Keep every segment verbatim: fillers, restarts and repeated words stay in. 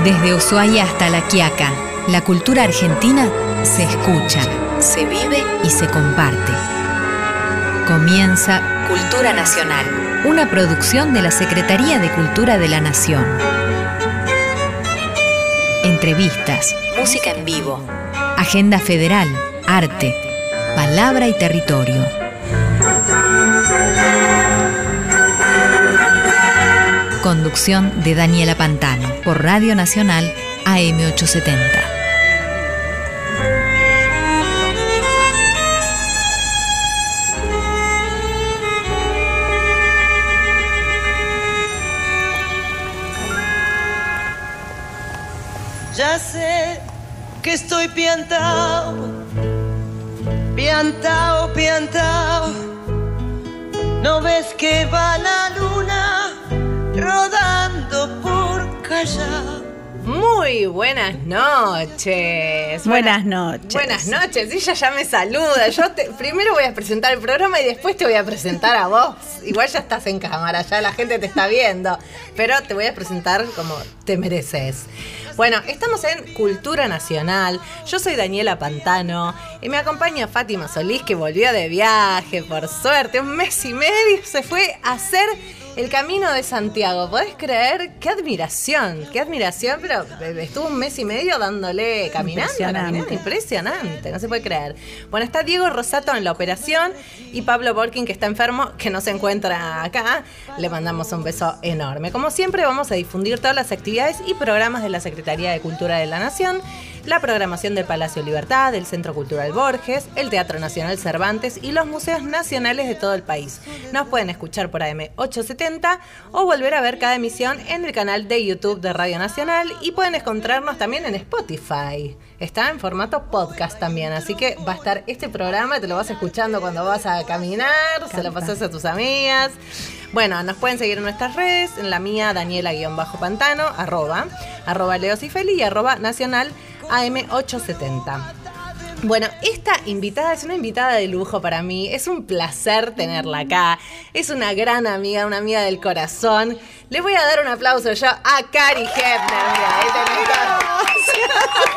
Desde Ushuaia hasta La Quiaca, la cultura argentina se escucha, se vive y se comparte. Comienza Cultura Nacional, una producción de la Secretaría de Cultura de la Nación. Entrevistas, música en vivo, agenda federal, arte, palabra y territorio. Conducción de Daniela Pantano, por Radio Nacional A M ochocientos setenta. Ya sé que estoy piantao, piantao, piantao. ¿No ves que va la luna rodando por Callao? Muy buenas noches. Buenas noches. Buenas noches. Ella ya me saluda. Yo te, primero voy a presentar el programa y después te voy a presentar a vos. Igual ya estás en cámara, ya la gente te está viendo. Pero te voy a presentar como te mereces. Bueno, estamos en Cultura Nacional. Yo soy Daniela Pantano y me acompaña Fátima Solís, que volvió de viaje, por suerte. Un mes y medio se fue a hacer el Camino de Santiago. ¿Podés creer? ¡Qué admiración! ¡Qué admiración! Pero estuvo un mes y medio dándole, caminando, Impresionante. caminando. Impresionante, no se puede creer. Bueno, está Diego Rosato en la operación y Pablo Borkin, que está enfermo, que no se encuentra acá. Le mandamos un beso enorme. Como siempre, vamos a difundir todas las actividades y programas de la Secretaría de Cultura de la Nación, la programación del Palacio Libertad, del Centro Cultural Borges, el Teatro Nacional Cervantes y los museos nacionales de todo el país. Nos pueden escuchar por A M ochocientos setenta o volver a ver cada emisión en el canal de YouTube de Radio Nacional, y pueden encontrarnos también en Spotify. Está en formato podcast también, así que va a estar este programa, te lo vas escuchando cuando vas a caminar, Canta. Se lo pasas a tus amigas. Bueno, nos pueden seguir en nuestras redes, en la mía, Daniela-Pantano, arroba, arroba Leosifeli y arroba Nacional A M ochocientos setenta. Bueno, esta invitada es una invitada de lujo para mí. Es un placer tenerla acá. Es una gran amiga, una amiga del corazón. Le voy a dar un aplauso yo a Cari Hebner. Mira, ahí tenés.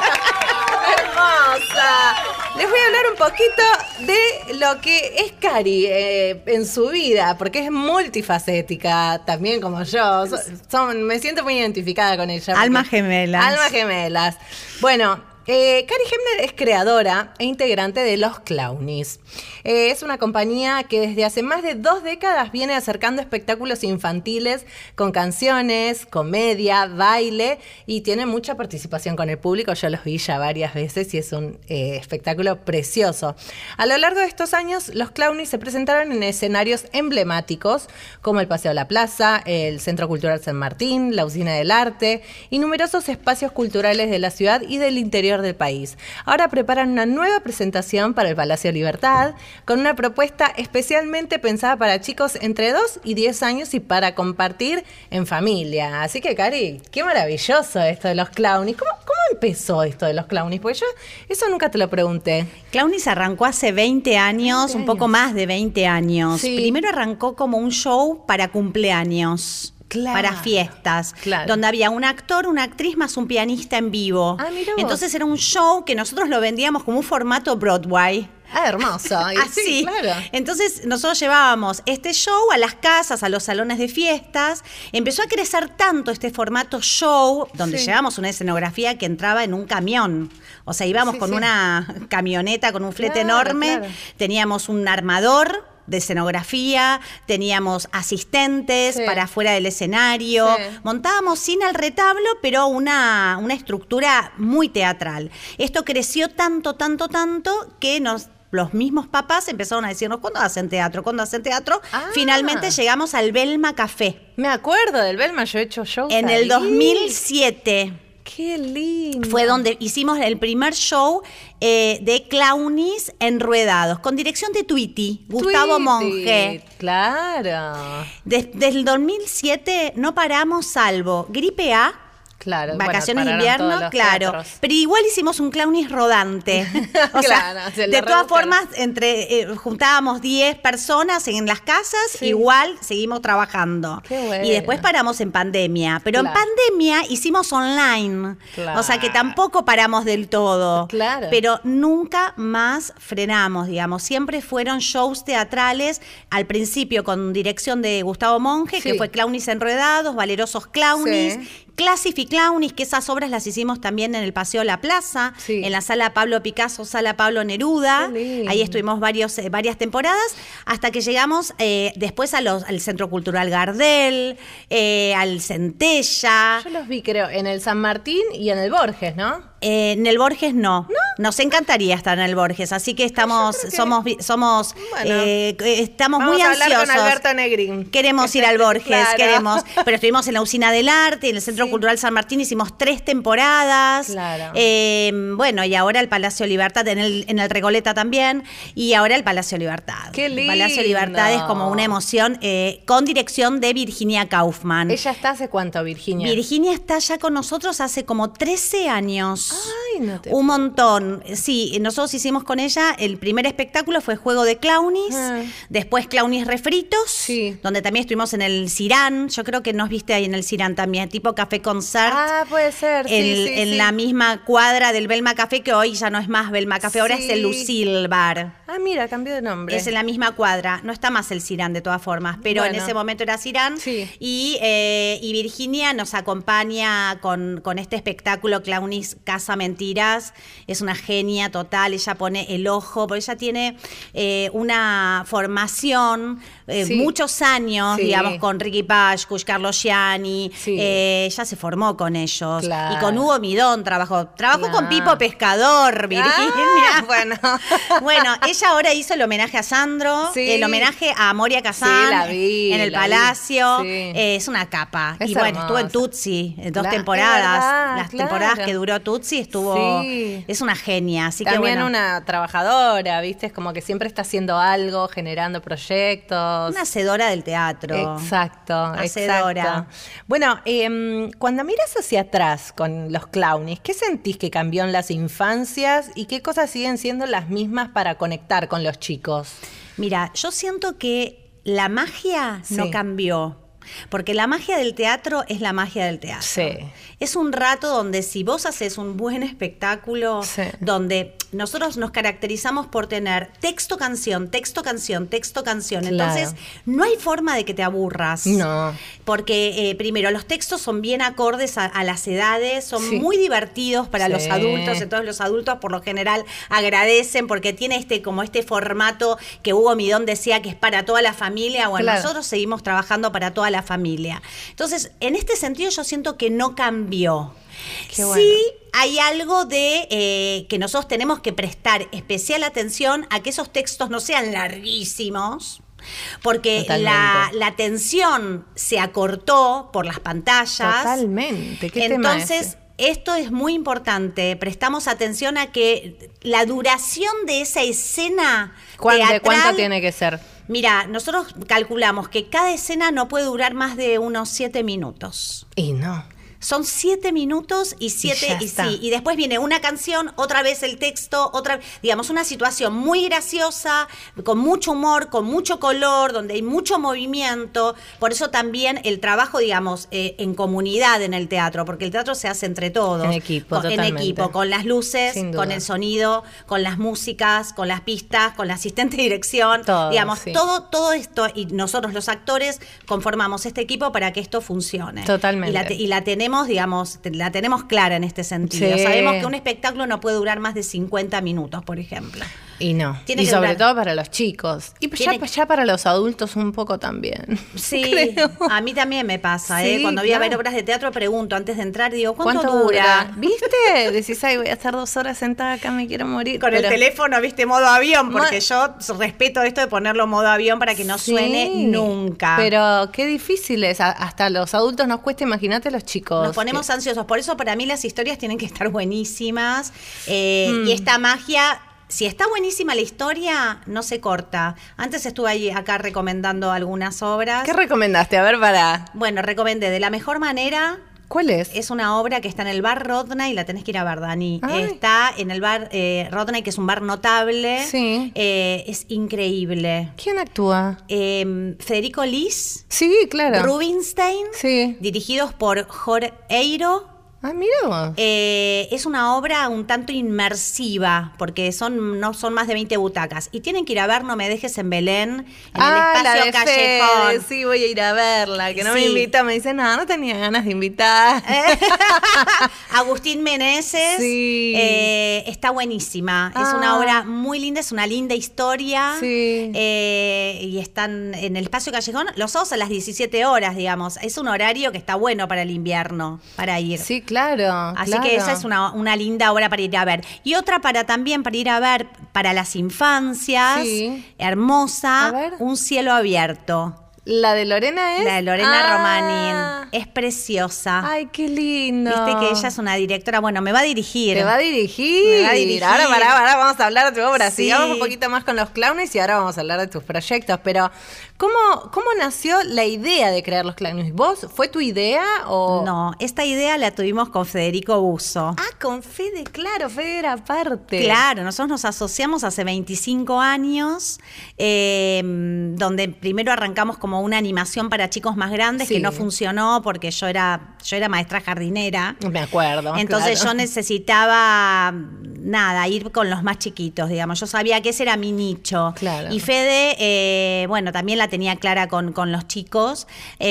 ¡Hermosa! Les voy a hablar un poquito de lo que es Cari eh, en su vida, porque es multifacética, también como yo. So, son, me siento muy identificada con ella. Almas gemelas. Almas gemelas. Bueno, Eh, Cari Hebner es creadora e integrante de Los Clownies. Eh, es una compañía que desde hace más de dos décadas viene acercando espectáculos infantiles con canciones, comedia, baile, y tiene mucha participación con el público. Yo los vi ya varias veces y es un eh, espectáculo precioso. A lo largo de estos años, Los Clownies se presentaron en escenarios emblemáticos como el Paseo de la Plaza, el Centro Cultural San Martín, la Usina del Arte y numerosos espacios culturales de la ciudad y del interior del país. Ahora preparan una nueva presentación para el Palacio Libertad con una propuesta especialmente pensada para chicos entre dos y diez años y para compartir en familia. Así que, Cari, qué maravilloso esto de Los Clownies. ¿Cómo, cómo empezó esto de Los Clownies? Porque yo eso nunca te lo pregunté. Clownies arrancó hace veinte años, veinte un poco años. más de veinte años. Sí. Primero arrancó como un show para cumpleaños. Claro, para fiestas, claro. Donde había un actor, una actriz más un pianista en vivo. Ah, mirá vos. Entonces era un show que nosotros lo vendíamos como un formato Broadway. Ah, hermoso. Y Así. sí, claro. Entonces nosotros llevábamos este show a las casas, a los salones de fiestas. Empezó a crecer tanto este formato show, donde Sí. llevábamos una escenografía que entraba en un camión. O sea, íbamos Sí, con sí. una camioneta con un flete Claro, enorme. claro. Teníamos un armador de escenografía, teníamos asistentes Sí. para afuera del escenario, Sí. montábamos sin el retablo, pero una, una estructura muy teatral. Esto creció tanto, tanto, tanto, que nos los mismos papás empezaron a decirnos, ¿cuándo hacen teatro? ¿Cuándo hacen teatro? Ah. Finalmente llegamos al Belma Café. Me acuerdo del Belma, yo he hecho shows En ahí. el dos mil siete. ¡Qué lindo! Fue donde hicimos el primer show eh, de Clownies enruedados, con dirección de Tweety, Gustavo Tweety, Monge. Claro. Desde el dos mil siete no paramos salvo Gripe A, Claro, vacaciones bueno, de invierno, todos los claro. teatros. Pero igual hicimos un clownis rodante. O Claro, sea, se lo de todas rebuscaron. formas, entre eh, juntábamos diez personas en las casas, Sí. igual seguimos trabajando. Qué bueno. Y después paramos en pandemia. Pero Claro. en pandemia hicimos online. Claro. O sea que tampoco paramos del todo. Claro. Pero nunca más frenamos, digamos. Siempre fueron shows teatrales, al principio con dirección de Gustavo Monge, Sí. que fue Clownis Enredados, Valerosos Clownis, Sí. Classificlownis, que esas obras las hicimos también en el Paseo La Plaza, Sí. en la Sala Pablo Picasso, Sala Pablo Neruda. Qué lindo. Ahí estuvimos varios, eh, varias temporadas, hasta que llegamos eh, después a los, al Centro Cultural Gardel, eh, al Centella. Yo los vi, creo, en el San Martín y en el Borges, ¿no? Eh, en el Borges no. Nos encantaría estar en el Borges, así que estamos, creo que- somos, vi- somos, Bueno. eh, estamos Vamos muy a hablar ansiosos. con Alberto Negrín. Queremos ir al Borges, Claro. queremos. Pero estuvimos en la Usina del Arte, en el Centro Sí. Cultural San Martín, hicimos tres temporadas. Claro. Eh, bueno, y ahora el Palacio Libertad, en el, en el Recoleta también, y ahora el Palacio Libertad. Qué El Palacio Libertad lindo. es como una emoción, eh, con dirección de Virginia Kaufman. ¿Ella está hace cuánto, Virginia? Virginia está ya con nosotros hace como trece años. Ay, no te Un montón. Sí, nosotros hicimos con ella, el primer espectáculo fue Juego de Clownis, Ah. después Clownis Refritos, Sí. donde también estuvimos en el Cirán, yo creo que nos viste ahí en el Cirán también, tipo Café Concert. Ah, puede ser, sí, en, sí, en sí. la misma cuadra del Belma Café, que hoy ya no es más Belma Café, ahora Sí. es el Lucille Bar. Ah, mira, cambió de nombre. Es en la misma cuadra, no está más el Cirán de todas formas, pero Bueno. en ese momento era Cirán. Sí. Y, eh, y Virginia nos acompaña con, con este espectáculo Clownis Casa Mentiras. Es una genia total, ella pone el ojo, porque ella tiene eh, una formación, eh, Sí. muchos años, Sí. digamos, con Ricky Pashkush, Carlos Gianni. Sí. Eh, ella se formó con ellos. Claro. Y con Hugo Midón trabajó. Trabajó con Claro. Pipo Pescador, Virginia. Ah, bueno. Bueno, ella ahora hizo el homenaje a Sandro, Sí. el homenaje a Moria Kazan Sí, la vi, en el la vi. Palacio. Sí. Eh, es una capa. Es y bueno, estuvo en hermosa. Tutsi, en dos Claro, temporadas. es verdad, Las claro. temporadas que duró Tutsi estuvo. Sí. Es una genia. Así que También bueno. una trabajadora, ¿viste? Es como que siempre está haciendo algo, generando proyectos. Una hacedora del teatro. Exacto, Hacedora. exacto. Bueno, eh, cuando miras hacia atrás con los clownis, ¿qué sentís que cambió en las infancias y qué cosas siguen siendo las mismas para conectar con los chicos? Mira, yo siento que la magia Sí. no cambió. Porque la magia del teatro es la magia del teatro. Sí. Es un rato donde si vos haces un buen espectáculo, Sí. donde nosotros nos caracterizamos por tener texto, canción, texto, canción, texto, canción. Claro. Entonces, no hay forma de que te aburras. No. Porque, eh, primero, los textos son bien acordes a, a las edades, son Sí. muy divertidos para Sí. los adultos. Entonces, los adultos, por lo general, agradecen porque tiene este como este formato que Hugo Midón decía que es para toda la familia. Bueno, Claro. nosotros seguimos trabajando para toda la familia. Entonces, en este sentido, yo siento que no cambió. Qué Sí, bueno. hay algo de eh, que nosotros tenemos que prestar especial atención a que esos textos no sean larguísimos. Porque Totalmente. la, la tensión se acortó por las pantallas. Totalmente. ¿Qué tema Entonces, ese? esto es muy importante. Prestamos atención a que la duración de esa escena ¿Cuán- ¿De teatral, cuánto tiene que ser? Mira, nosotros calculamos que cada escena no puede durar más de unos siete minutos. Y no. Son siete minutos y siete, ya y, está. sí, y después viene una canción, otra vez el texto, otra, digamos, una situación muy graciosa, con mucho humor, con mucho color, donde hay mucho movimiento. Por eso también el trabajo, digamos, eh, en comunidad en el teatro, porque el teatro se hace entre todos. En equipo, Con- en totalmente. equipo, con las luces, Sin duda. con el sonido, con las músicas, con las pistas, con la asistente de dirección. Todo, digamos, sí. todo, todo esto, y nosotros los actores conformamos este equipo para que esto funcione. Totalmente. Y la, te- y la tenemos, digamos, te- la tenemos clara en este sentido. Sí. Sabemos que un espectáculo no puede durar más de cincuenta minutos, por ejemplo. Y no. Tiene y que sobre durar. todo para los chicos. Y ya, Tiene- ya para los adultos un poco también. Sí, Creo. a mí también me pasa, Sí, ¿eh? Cuando voy a ver claro. obras de teatro pregunto antes de entrar, digo, ¿cuánto, ¿Cuánto dura? dura? ¿Viste? Decís, ay, voy a estar dos horas sentada acá, me quiero morir. Con el Pero- teléfono, viste, modo avión, porque Ma- yo respeto esto de ponerlo modo avión para que no Sí, suene nunca. Pero qué difícil es. A- Hasta los adultos nos cuesta, imagínate los chicos. Nos ponemos que- ansiosos. Por eso para mí las historias tienen que estar buenísimas. eh, Mm. Y esta magia, si está buenísima la historia, no se corta. Antes estuve ahí acá recomendando algunas obras. ¿Qué recomendaste? A ver, para. Bueno, recomendé De la mejor manera, ¿Cuál es? Es una obra que está en el bar Rodney, la tenés que ir a ver, Dani. Ay. Está en el bar eh, Rodney, que es un bar notable. Sí. Eh, es increíble. ¿Quién actúa? Eh, Federico Lis, Sí, claro. Rubinstein, Sí. dirigidos por Jorge Eiro. Ah, mira vos. Eh, es una obra un tanto inmersiva, porque son no son más de veinte butacas. Y tienen que ir a ver No me dejes en Belén, en ah, el espacio la de Callejón. Fede. Sí, voy a ir a verla, que no me Sí. invita. Me dice, no, no tenía ganas de invitar. Agustín Meneses. Sí. eh, está buenísima. Es Ah. una obra muy linda, es una linda historia. Sí. Eh, y están en el espacio Callejón los sábados a las diecisiete horas, digamos. Es un horario que está bueno para el invierno, para ir. Sí, claro. Así claro. que esa es una, una linda obra para ir a ver. Y otra para también para ir a ver para las infancias, Sí. hermosa, A ver. Un cielo abierto. ¿La de Lorena es? La de Lorena Ah. Romanin. Es preciosa. Ay, qué lindo. Viste que ella es una directora, bueno, me va a dirigir. Te va a dirigir. Me va a dirigir. Ahora, pará, pará, vamos a hablar de tu obra. Sí. Sigamos un poquito más con los clowns y ahora vamos a hablar de tus proyectos. Pero, ¿cómo, cómo nació la idea de crear los clowns? ¿Vos? ¿Fue tu idea o...? No, esta idea la tuvimos con Federico Busso. Ah, con Fede, claro, Fede era parte. Claro, nosotros nos asociamos hace veinticinco años, eh, donde primero arrancamos como una animación para chicos más grandes, Sí. que no funcionó porque yo era, yo era maestra jardinera. Me acuerdo. Entonces claro. yo necesitaba, nada, ir con los más chiquitos, digamos. Yo sabía que ese era mi nicho. Claro. Y Fede, eh, bueno, también la tenía clara con, con los chicos,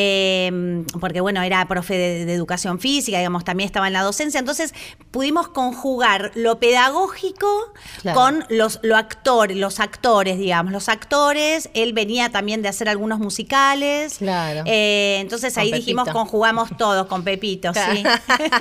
eh, porque, bueno, era profe de, de educación física, digamos, también estaba en la docencia. Entonces pudimos conjugar lo pedagógico Claro. con los, lo actor, los actores, digamos. Los actores, él venía también de hacer algunos musicales. Claro. Eh, entonces Con ahí Pepito. dijimos, conjugamos todos con Pepito, Claro. sí.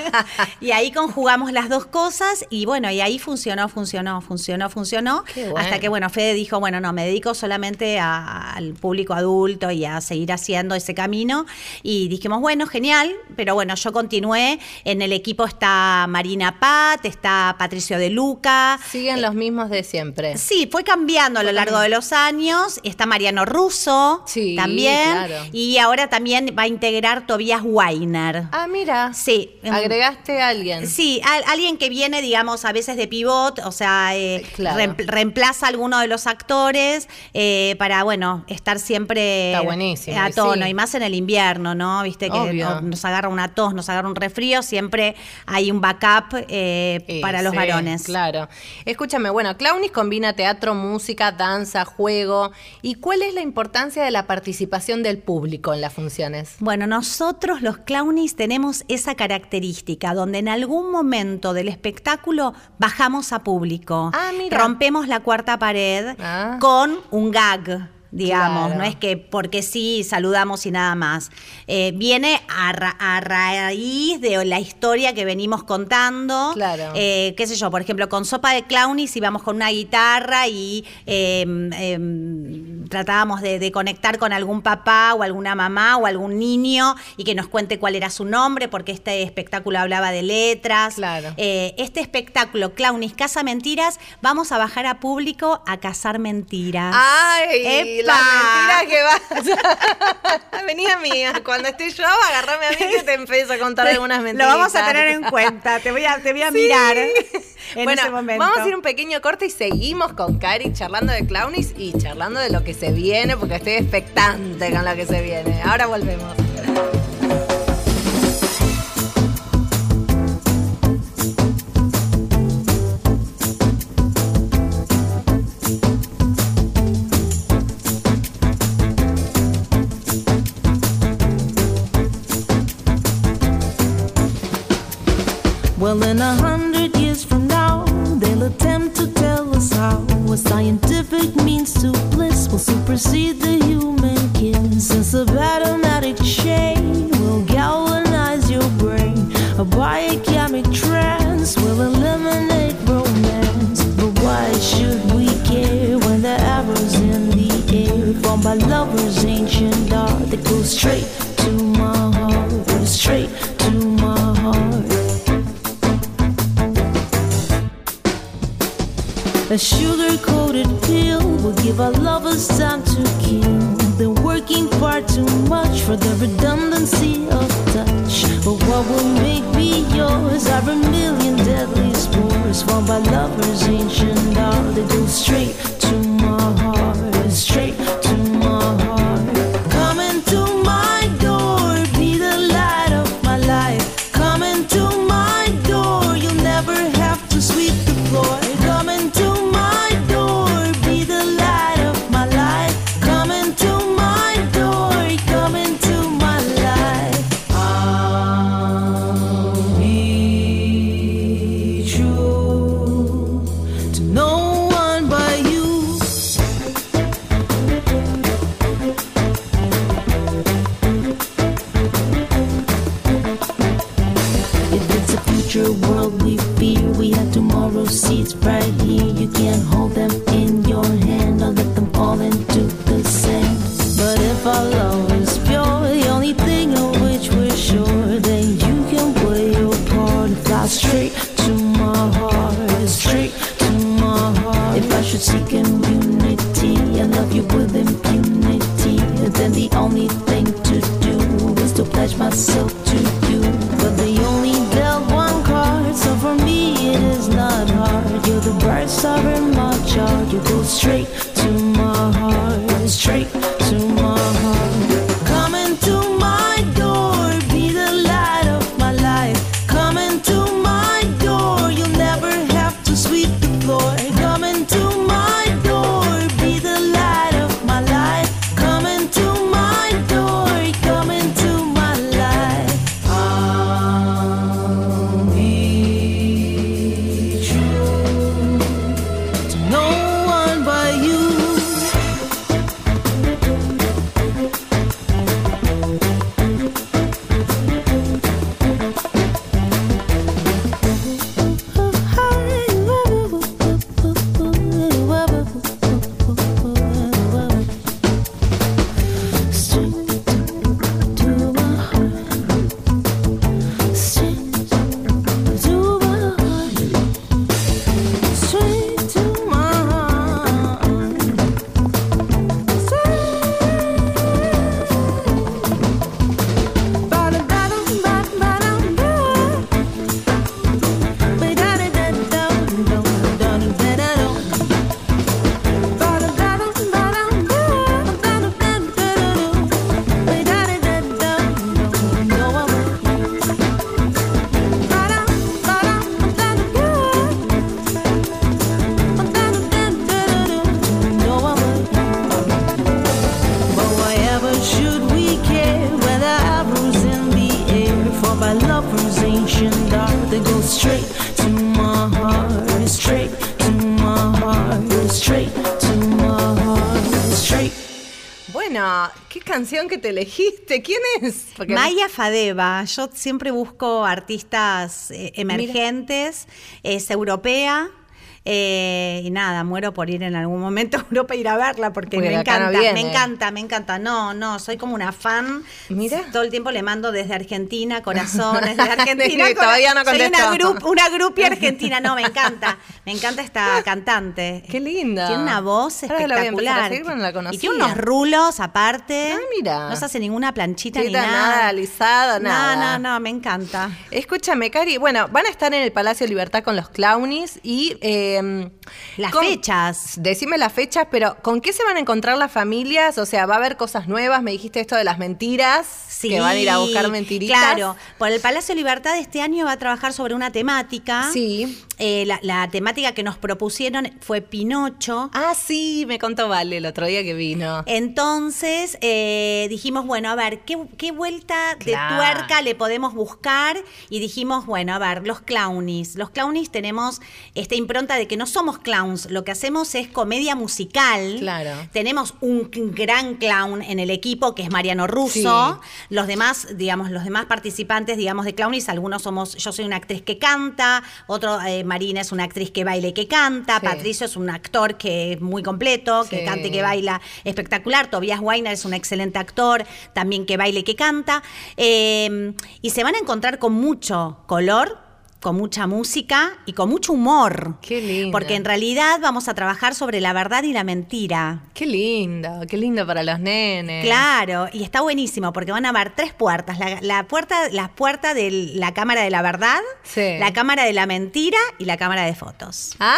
Y ahí conjugamos las dos cosas y bueno, y ahí funcionó, funcionó, funcionó, funcionó. Qué bueno. Hasta que, bueno, Fede dijo, bueno, no, me dedico solamente a- al público adulto y a seguir haciendo ese camino. Y dijimos, bueno, genial, pero bueno, yo continué. En el equipo está Marina Pat, está Patricio De Luca. Siguen los mismos de siempre. Sí, fue cambiando a lo largo de los años. Está Mariano Russo Sí, también. claro. Y ahora también va a integrar Tobias Weiner. Ah, mira. Sí. Agregaste a alguien. Sí, al- alguien que viene, digamos, a veces de pivot, o sea, eh, Claro. reem- reemplaza a alguno de los actores eh, para, bueno, estar siempre Está buenísimo, a y tono, sí. y más en el invierno, ¿no? Viste que Obvio. no- nos agarra una tos, nos agarra un resfrío, siempre hay un backup eh, Sí, para los sí, varones. Claro. Escúchame, bueno, Clownis combina teatro, música, danza, juego. ¿Y cuál es la importancia de la participación del público en las funciones? Bueno, nosotros los clownis tenemos esa característica, donde en algún momento del espectáculo bajamos a público. Ah, mira. Rompemos la cuarta pared Ah. con un gag. Digamos, Claro. no es que porque sí saludamos y nada más. Eh, viene a, ra- a raíz de la historia que venimos contando. Claro. Eh, qué sé yo, por ejemplo, con Sopa de Clownis íbamos con una guitarra y eh, eh, tratábamos de, de conectar con algún papá o alguna mamá o algún niño y que nos cuente cuál era su nombre, porque este espectáculo hablaba de letras. Claro. Eh, este espectáculo, Clownis Casa Mentiras, vamos a bajar a público a cazar mentiras. ¡Ay! ¡Epa! La mentira que vas. Vení a mí, cuando esté yo, agarrame a mí que te empiezo a contar algunas mentiras. Lo vamos a tener en cuenta, te voy a, te voy a mirar en bueno, ese momento. vamos a ir un pequeño corte y seguimos con Cari charlando de Clownis y charlando de lo que se viene, porque estoy expectante con lo que se viene. Ahora volvemos. Well, in a hundred years from now, they'll attempt to tell us how a scientific means to bliss will supersede the human kiss. Since a automatic chain will galvanize your brain, a biochemic trance will eliminate romance. But why should we care when the arrows in the air formed by lovers' ancient art that goes straight to my heart, goes straight to my heart? A sugar-coated pill will give our lovers time to kill. They're working far too much for the redundancy of touch. But what will They go straight to my heart, straight to my heart. Come into my door, be the light of my life. Come into my door, you'll never have to sweep the floor. Come into my door, be the light of my life. Come into my door, come into my life. I'll be true to no one but you. If it's a future world we fear, we have tomorrow's seeds right here. You can't hold them in your hand or let them fall into the sand. But if our love is pure, the only thing of which we're sure, then you can play your part and fly straight to my heart, straight to my heart. If I should seek immunity and love you with impunity, then the only thing to do is to pledge myself to you. But they only dealt one card, so for me it is not hard. You're the bright star in my chart. You go straight to my heart, straight to my heart. Come into my door, be the light of my life. Come into my door, you'll never have to sweep the floor. Come into my door, be the light of my life. Come into my door, come into my life. I'll be true to no one but you. Bueno, qué canción que te elegiste. ¿Quién es? Porque Maya Fadeva. Yo siempre busco artistas eh, emergentes. Es europea. Eh, y nada, muero por ir en algún momento a Europa a ir a verla porque, Porque me acá no encanta, viene. me encanta, me encanta. No, no, soy como una fan. Mira. Todo el tiempo le mando desde Argentina, corazones, desde Argentina. Desde- todavía no Soy una, contestó. grup, una grupia argentina. No, me encanta. Me encanta esta cantante. Qué linda. Tiene una voz Ahora la voy a empezar a espectacular. seguir, pero no la conocía. Y tiene unos rulos aparte. Ah, mira. No se hace ninguna planchita Chita, ni nada. nada, alisada, nada. No, no, no, me encanta. Escúchame, Cari, bueno, van a estar en el Palacio Libertad con los Clownies y... eh, Las con- fechas. Decime las fechas, pero ¿con qué se van a encontrar las familias? O sea, ¿va a haber cosas nuevas? Me dijiste esto de las mentiras, Sí, que van a ir a buscar mentiritas. Claro, por el Palacio Libertad este año va a trabajar sobre una temática. Sí. Eh, la, la temática que nos propusieron fue Pinocho. Ah, sí, me contó Vale el otro día que vino. Entonces eh, dijimos, bueno, a ver, ¿qué, qué vuelta Claro. de tuerca le podemos buscar? Y dijimos, bueno, a ver, los Clownies. Los Clownies tenemos esta impronta de que no somos clowns, lo que hacemos es comedia musical. Claro. Tenemos un gran clown en el equipo, que es Mariano Russo. Sí. Los demás, digamos, los demás participantes, digamos, de Clownies, algunos somos, yo soy una actriz que canta, otro, eh, Marina es una actriz que baila y que canta, Sí. Patricio es un actor que es muy completo, que Sí. canta y que baila espectacular, Tobias Weiner es un excelente actor, también que baila y que canta, eh, y se van a encontrar con mucho color con mucha música y con mucho humor. Qué lindo. Porque en realidad vamos a trabajar sobre la verdad y la mentira. Qué lindo, qué lindo para los nenes. Claro, y está buenísimo porque van a haber tres puertas. La, la puerta, la puerta de la cámara de la verdad, Sí. la cámara de la mentira y la cámara de fotos. ¡Ah!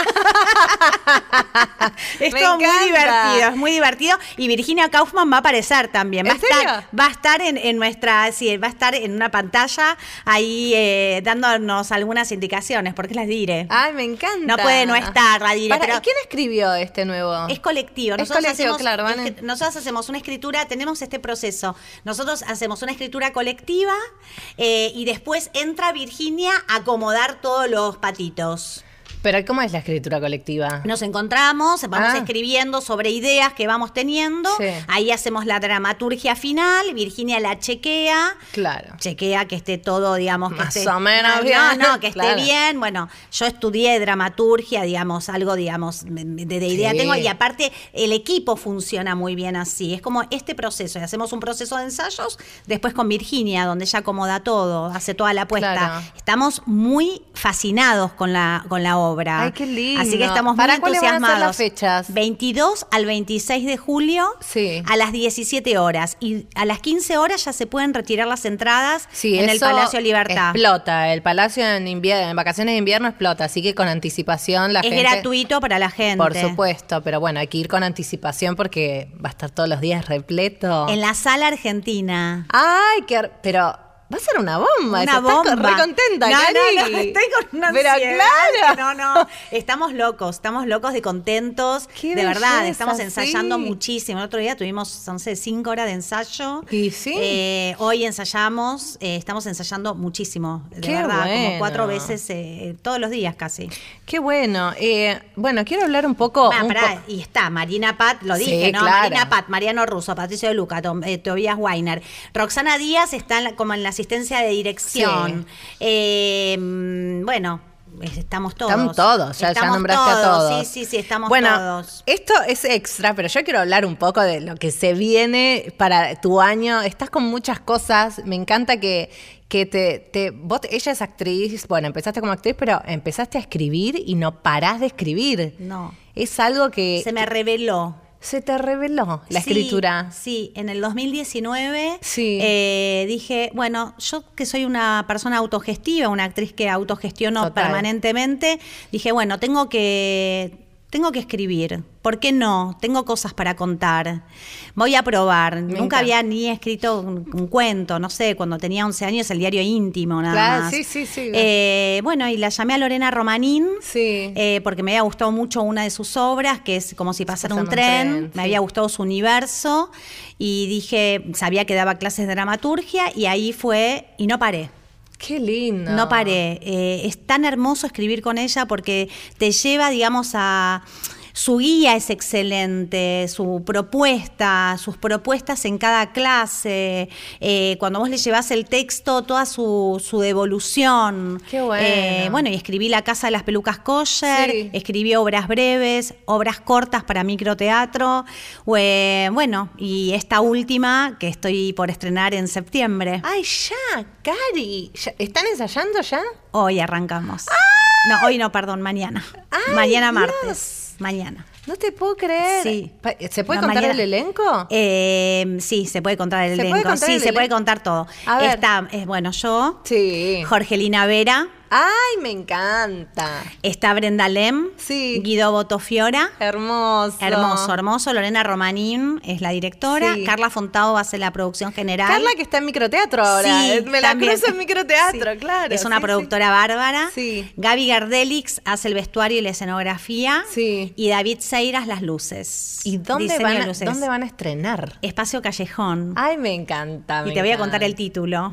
Es Me todo muy encanta. divertido, es muy divertido. Y Virginia Kaufman va a aparecer también. Va ¿En a estar, serio? va a estar en, en nuestra, sí, va a estar en una pantalla ahí eh, dándonos algunas indicaciones, porque las diré. Ay, me encanta. No puede no estar, la diré, Para, pero- ¿y quién escribió este nuevo? Es colectivo. Es Nosotros colectivo, hacemos, claro, van es que en- nosotros hacemos una escritura, tenemos este proceso. Nosotros hacemos una escritura colectiva eh, y después entra Virginia a acomodar todos los patitos. Pero ¿cómo es la escritura colectiva? Nos encontramos, vamos Ah. escribiendo sobre ideas que vamos teniendo. Sí. Ahí hacemos la dramaturgia final. Virginia la chequea. Claro. Chequea que esté todo, digamos, que Más esté, o menos no, bien. No, no, que esté Claro. bien. Bueno, yo estudié dramaturgia, digamos, algo, digamos, de, de idea Sí. tengo. Y aparte, el equipo funciona muy bien así. Es como este proceso. Y hacemos un proceso de ensayos, después con Virginia, donde ella acomoda todo, hace toda la apuesta. Claro. Estamos muy fascinados con la, con la obra. Ay, qué lindo. Así que estamos muy ¿Para cuáles van a ser entusiasmados. las fechas? veintidós al veintiséis de julio Sí. a las diecisiete horas. Y a las quince horas ya se pueden retirar las entradas Sí, en el eso Palacio Libertad. explota. El Palacio en, invierno, en vacaciones de invierno explota, así que con anticipación la Es gente... gratuito para la gente. Por supuesto, pero bueno, hay que ir con anticipación porque va a estar todos los días repleto. En la Sala Argentina. Ay, qué... ar- pero... Va a ser una bomba. Una Estás bomba. re contenta, no, Cari. no, no, estoy con una Pero ansiedad claro. que No, no, estamos locos, estamos locos de contentos. Qué de verdad, belleza, estamos ensayando sí. muchísimo. El otro día tuvimos, no sé, cinco horas de ensayo. Y sí. Eh, hoy ensayamos, eh, estamos ensayando muchísimo, de Qué verdad, como bueno. cuatro veces eh, todos los días casi. Qué bueno. Eh, bueno, quiero hablar un poco... Ah, un pará, po- y está Marina Pat, lo Sí, dije, ¿no? claro. Marina Pat, Mariano Russo, Patricio De Luca, Tom- eh, Tobías Weiner. Roxana Díaz está en la- como en la asistencia de dirección. Eh, mm, bueno, estamos todos. Estamos todos, ya, ya Estamos nombraste a todos. Sí, sí, sí, estamos bueno, todos. esto es extra, pero yo quiero hablar un poco de lo que se viene para tu año. Estás con muchas cosas. Me encanta que, que te, te... Vos, ella es actriz, bueno, empezaste como actriz, pero empezaste a escribir y no parás de escribir. No. Es algo que... Se me reveló. Se te reveló la Sí, escritura. Sí, en el dos mil diecinueve Sí. eh, dije, bueno, yo que soy una persona autogestiva, una actriz que autogestiono Total. permanentemente, dije, bueno, tengo que, tengo que escribir. ¿Por qué no? Tengo cosas para contar. Voy a probar. Me Nunca encanta. había ni escrito un, un cuento, no sé, cuando tenía once años, el diario íntimo, nada Claro, más. sí, sí, sí. Eh, bueno, y la llamé a Lorena Romanín. Sí. eh, porque me había gustado mucho una de sus obras, que es Como si pasara un Pasara un tren. tren, Me sí. había gustado su universo y dije, sabía que daba clases de dramaturgia y ahí fue, y no paré. Qué lindo. No paré. Eh, es tan hermoso escribir con ella porque te lleva, digamos, a... Su guía es excelente, su propuesta, sus propuestas en cada clase, eh, cuando vos le llevás el texto, toda su, su devolución. Qué bueno. Eh, bueno, y escribí La Casa de las Pelucas Kosher, Sí. escribí obras breves, obras cortas para microteatro, eh, bueno, y esta última que estoy por estrenar en septiembre. Ay, ya, Cari. ¿Ya- ¿Están ensayando ya? Hoy arrancamos. No, hoy no, perdón, mañana. Ay, mañana Dios. martes. Mañana. No te puedo creer. Sí. Pa- ¿Se puede No, contar mañana- el elenco? Eh, sí, se puede contar el ¿Se puede elenco. contar Sí, el se puede elenco? contar todo. A ver. Está, eh, bueno, yo, Sí. Jorgelina Vera, Ay, me encanta. está Brenda Lem, Sí. Guido Botofiora. Hermoso. Hermoso, hermoso. Lorena Romanín es la directora. Sí. Carla Fontao va a hacer la producción general. Carla que está en microteatro ahora. Sí, Eh, me la también. cruzo en microteatro, Sí. claro. Es una sí, productora bárbara. Sí. Gaby Gardelix hace el vestuario y la escenografía. Sí. Y David Seiras las luces. ¿Y dónde Diseño van, de a, luces. dónde van a estrenar? Espacio Callejón. Ay, me encanta. y me te voy a encanta. contar el título.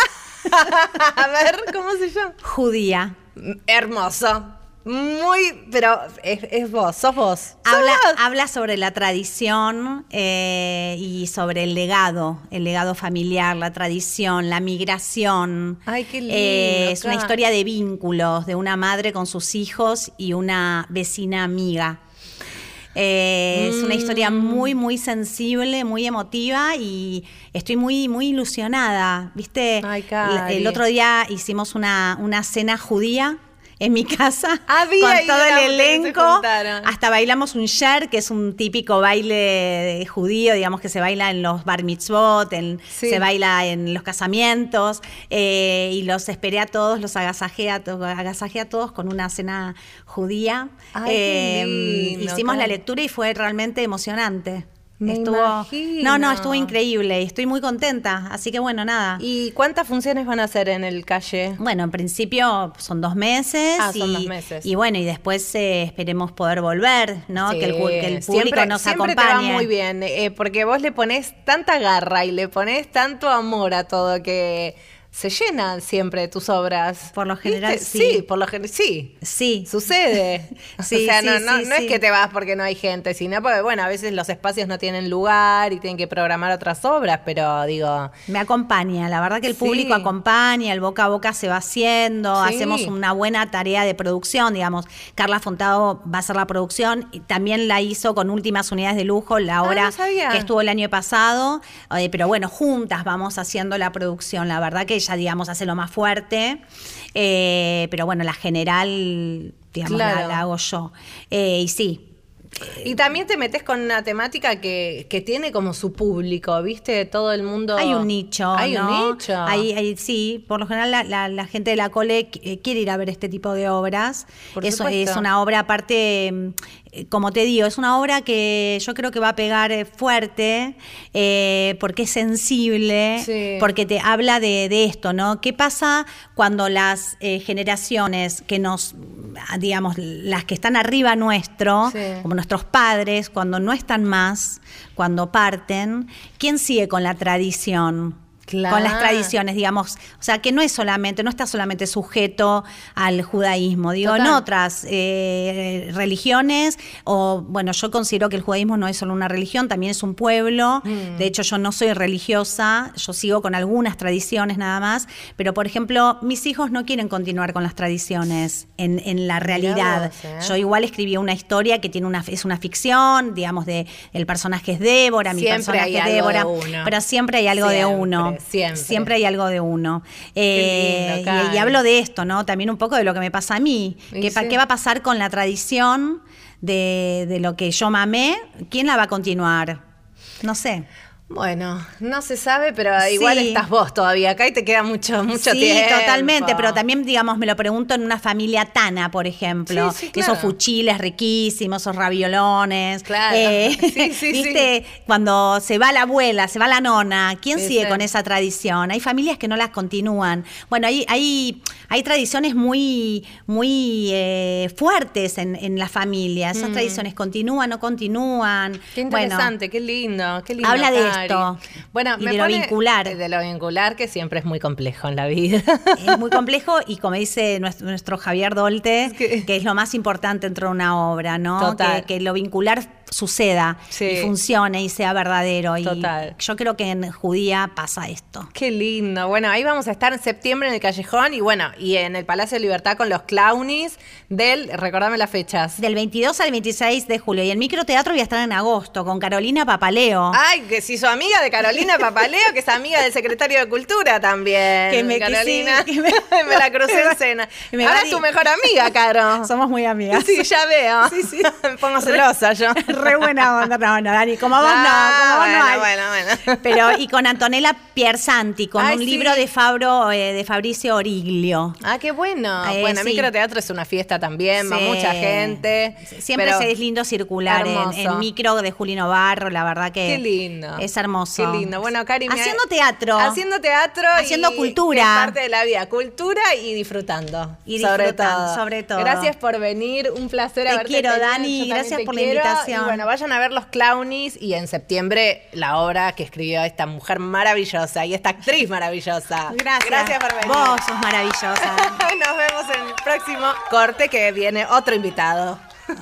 Ah, a ver, ¿cómo se llama? Judía. Hermoso. Muy, pero es, es vos, sos vos. Sos Habla, vos. habla sobre la tradición eh, y sobre el legado, el legado familiar, la tradición, la migración. Ay, qué lindo, Eh, es una claro. historia de vínculos de una madre con sus hijos y una vecina amiga. Eh, Mm. Es una historia muy, muy sensible, muy emotiva y estoy muy, muy ilusionada. ¿Viste? Ay, Cari. El otro día hicimos una, una cena judía en mi casa Ah, vi con ahí todo la el foto que se elenco. juntaron. Hasta bailamos un sher, que es un típico baile de judío, digamos que se baila en los bar mitzvot, en, Sí. se baila en los casamientos. Eh, y los esperé a todos, los agasajé a, to- agasajé a todos con una cena judía. Ay, qué Eh, lindo, hicimos la Cari. lectura y fue realmente emocionante. Me estuvo, imagino. no, no, estuvo increíble. Estoy muy contenta. Así que bueno, nada. ¿Y cuántas funciones van a hacer en el Calle? Bueno, en principio son dos meses. Ah, son y, dos meses. Y bueno, y después eh, esperemos poder volver, ¿no? Sí, que, el, pu- que el público siempre, nos siempre acompañe. te va muy bien, eh, porque vos le ponés tanta garra y le ponés tanto amor a todo que se llenan siempre tus obras. Por lo general, ¿Viste? sí. Sí, por lo general, sí. Sí. Sucede. Sí, o sea, sí, no, no, sí, no sí. es que te vas porque no hay gente, sino porque, bueno, a veces los espacios no tienen lugar y tienen que programar otras obras, pero digo, Me acompaña, la verdad que el Sí. público acompaña, el boca a boca se va haciendo, Sí. hacemos una buena tarea de producción, digamos. Carla Fontado va a hacer la producción y también la hizo con Últimas Unidades de Lujo, la obra no sabía. que estuvo el año pasado, eh, pero bueno, juntas vamos haciendo la producción, la verdad que ella, digamos, hace lo más fuerte, eh, pero bueno, la general, digamos, la, Claro. la hago yo. Eh, y sí. y también te metes con una temática que, que tiene como su público, ¿viste? Todo el mundo... Hay un nicho, Hay ¿no? un nicho. Hay, hay- sí, por lo general la, la- la gente de la Cole eh, quiere ir a ver este tipo de obras. Por Eso supuesto. es una obra aparte, mm, eh, como te digo, es una obra que yo creo que va a pegar eh, fuerte eh, porque es sensible, Sí. porque te habla de, de esto, ¿no? ¿Qué pasa cuando las eh, generaciones que nos, digamos, las que están arriba nuestro, Sí. como nuestros padres, cuando no están más, cuando parten, ¿quién sigue con la tradición? Claro. Con las tradiciones, digamos, o sea, que no es solamente, no está solamente sujeto al judaísmo, digo, Total. en otras eh, religiones, o bueno, yo considero que el judaísmo no es solo una religión, también es un pueblo, Mm. de hecho yo no soy religiosa, yo sigo con algunas tradiciones nada más, pero por ejemplo, mis hijos no quieren continuar con las tradiciones en, en la realidad. vos, ¿eh? Yo igual escribí una historia que tiene una, es una ficción, digamos, de el personaje es Débora, mi Siempre personaje hay es algo Débora, de uno. pero siempre hay algo de Siempre, uno. siempre. hay algo de uno. Eh, lindo, y- Cari. y, hablo de esto, ¿no? También un poco de lo que me pasa a mí. Y ¿Qué, pa- sí. ¿Qué va a pasar con la tradición de, de lo que yo mamé? ¿Quién la va a continuar? No sé. Bueno, no se sabe, pero igual Sí. estás vos todavía acá y te queda mucho, mucho sí, tiempo. totalmente, pero también, digamos, me lo pregunto en una familia tana, por ejemplo. Sí, sí, claro. Esos fuchiles riquísimos, esos raviolones. Claro. Eh, Sí, sí, ¿Viste? Cuando se va la abuela, se va la nona, ¿quién Sí, sigue sí. con esa tradición? Hay familias que no las continúan. Bueno, hay, hay, hay tradiciones muy, muy eh, fuertes en, en la familia. Esas tradiciones continúan o continúan. Mm. Qué Bueno, interesante, qué lindo, qué lindo. Habla de Cari. esto, Bueno, y me de lo pone- vincular. De lo vincular, que siempre es muy complejo en la vida. es muy complejo y como dice nuestro, nuestro Javier Dolte, Es que- que es lo más importante dentro de una obra, ¿no? Total. Que, que lo vincular suceda Sí. y funcione y sea verdadero. Total. Y yo creo que en Judía pasa esto. Qué lindo. Bueno, ahí vamos a estar en septiembre en el Callejón y bueno, y en el Palacio de Libertad con los Clownies del, recordame las fechas. Del veintidós al veintiséis de julio. Y el microteatro voy a estar en agosto con Carolina Papaleo. Ay, que si su amiga de Carolina Papaleo, que es amiga del secretario de Cultura también. Que me- que Carolina, sí, que me- me la crucé en cena. me Ahora va es di- tu mejor amiga, Caro. Somos muy amigas. Sí, ya veo. Sí, sí. Me pongo celosa yo. Re buena onda. No, no, Dani, como vos Ah, no, como vos bueno, no hay. bueno, bueno. Pero, y con Antonella Piersanti, con Ay, un sí. libro de Fabro, eh, de Fabricio Origlio. Ah, qué bueno. Eh, bueno, sí. microteatro es una fiesta también, va Sí. mucha gente. Siempre pero es lindo circular en, hermoso. en micro de Julino Barro, la verdad que Qué lindo. es hermoso. Qué lindo. Bueno, Cari, me- haciendo teatro. Haciendo teatro. Haciendo y- cultura. que es parte de la vida. Cultura y disfrutando. Y sobre disfrutando, todo. sobre todo. Gracias por venir. Un placer Te haberte quiero, tenido. Dani, Yo también gracias te por la quiero. invitación. Y bueno, vayan a ver los Clownies y en septiembre la obra que escribió esta mujer maravillosa y esta actriz maravillosa. Gracias. Gracias por venir. Vos sos maravillosa. Nos vemos en el próximo corte que viene otro invitado.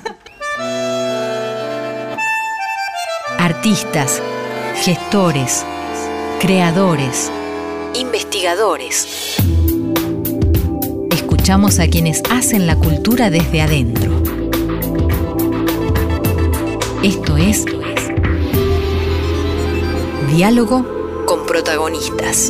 Artistas, gestores, creadores, investigadores. Escuchamos a quienes hacen la cultura desde adentro. Esto es Diálogo con protagonistas.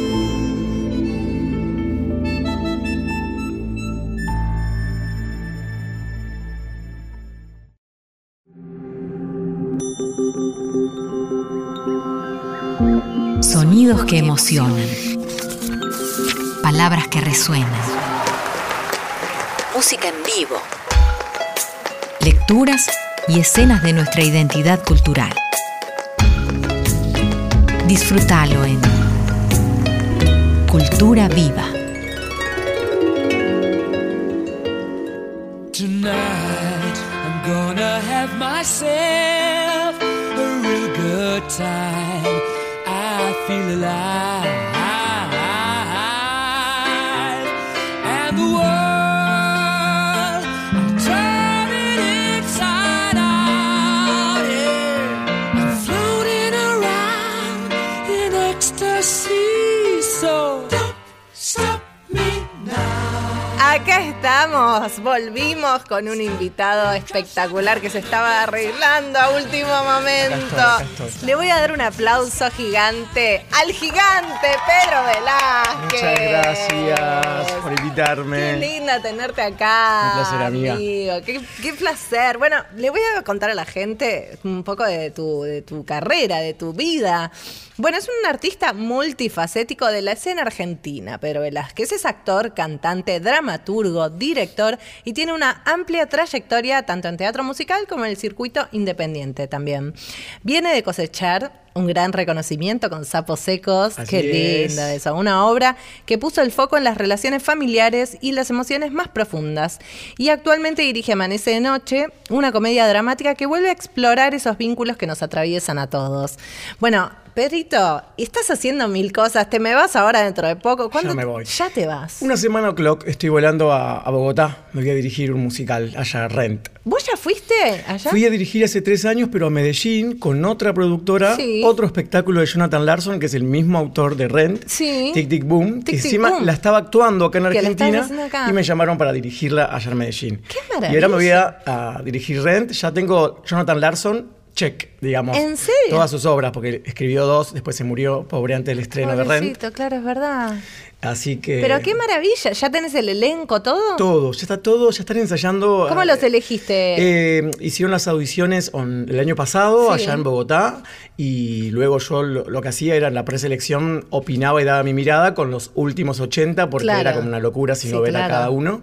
Sonidos que emocionan. Palabras que resuenan. Música en vivo. Lecturas y escenas de nuestra identidad cultural. Disfrútalo en Cultura Viva. Tonight I'm gonna have myself a real good time. I feel alive, and the world I'm turning inside out. Yeah, I'm floating around in ecstasy. So don't stop me now. Acá estamos, volvimos con un invitado espectacular que se estaba arreglando a último momento. Acá estoy, acá estoy. Le voy a dar un aplauso gigante al gigante Pedro Velázquez. Muchas gracias por invitarme. Qué linda tenerte acá. Un placer, amiga. Amigo. Qué, qué placer. Bueno, le voy a contar a la gente un poco de tu, de tu carrera, de tu vida. Bueno, es un artista multifacético de la escena argentina. Pedro Velázquez es actor, cantante, dramaturgo, director y tiene una amplia trayectoria tanto en teatro musical como en el circuito independiente también. Viene de cosechar un gran reconocimiento con Sapos Secos. Así Qué lindo es. eso. Una obra que puso el foco en las relaciones familiares y las emociones más profundas. Y actualmente dirige Amanece de Noche, una comedia dramática que vuelve a explorar esos vínculos que nos atraviesan a todos. Bueno, Pedrito, estás haciendo mil cosas. Te me vas ahora dentro de poco. ¿Cuándo Ya me voy. Ya te vas. Una semana o'clock estoy volando a, a Bogotá. Me voy a dirigir un musical allá, Rent. ¿Vos ya fuiste allá? Fui a dirigir hace tres años, pero a Medellín, con otra productora, Sí. otro espectáculo de Jonathan Larson, que es el mismo autor de Rent, Sí. Tic Tic Boom, Tic, que Tic, encima Boom. la estaba actuando acá en Que la estabas Argentina haciendo acá. y me llamaron para dirigirla allá en Medellín. ¡Qué maravilla! Y ahora me voy a, a dirigir Rent. Ya tengo Jonathan Larson, check, digamos. ¿En serio? Todas sus obras, porque escribió dos, después se murió, pobre, antes del estreno de Rent. Pobrecito, claro, es verdad. Así que... Pero qué maravilla. ¿Ya tenés el elenco, todo? Todo, ya está todo, ya están ensayando. ¿Cómo eh, los elegiste? Eh, hicieron las audiciones on- el año pasado, Sí. allá en Bogotá, y luego yo lo, lo que hacía era en la preselección, opinaba y daba mi mirada con los últimos ochenta, porque Claro. era como una locura si Sí, no ver claro. a cada uno.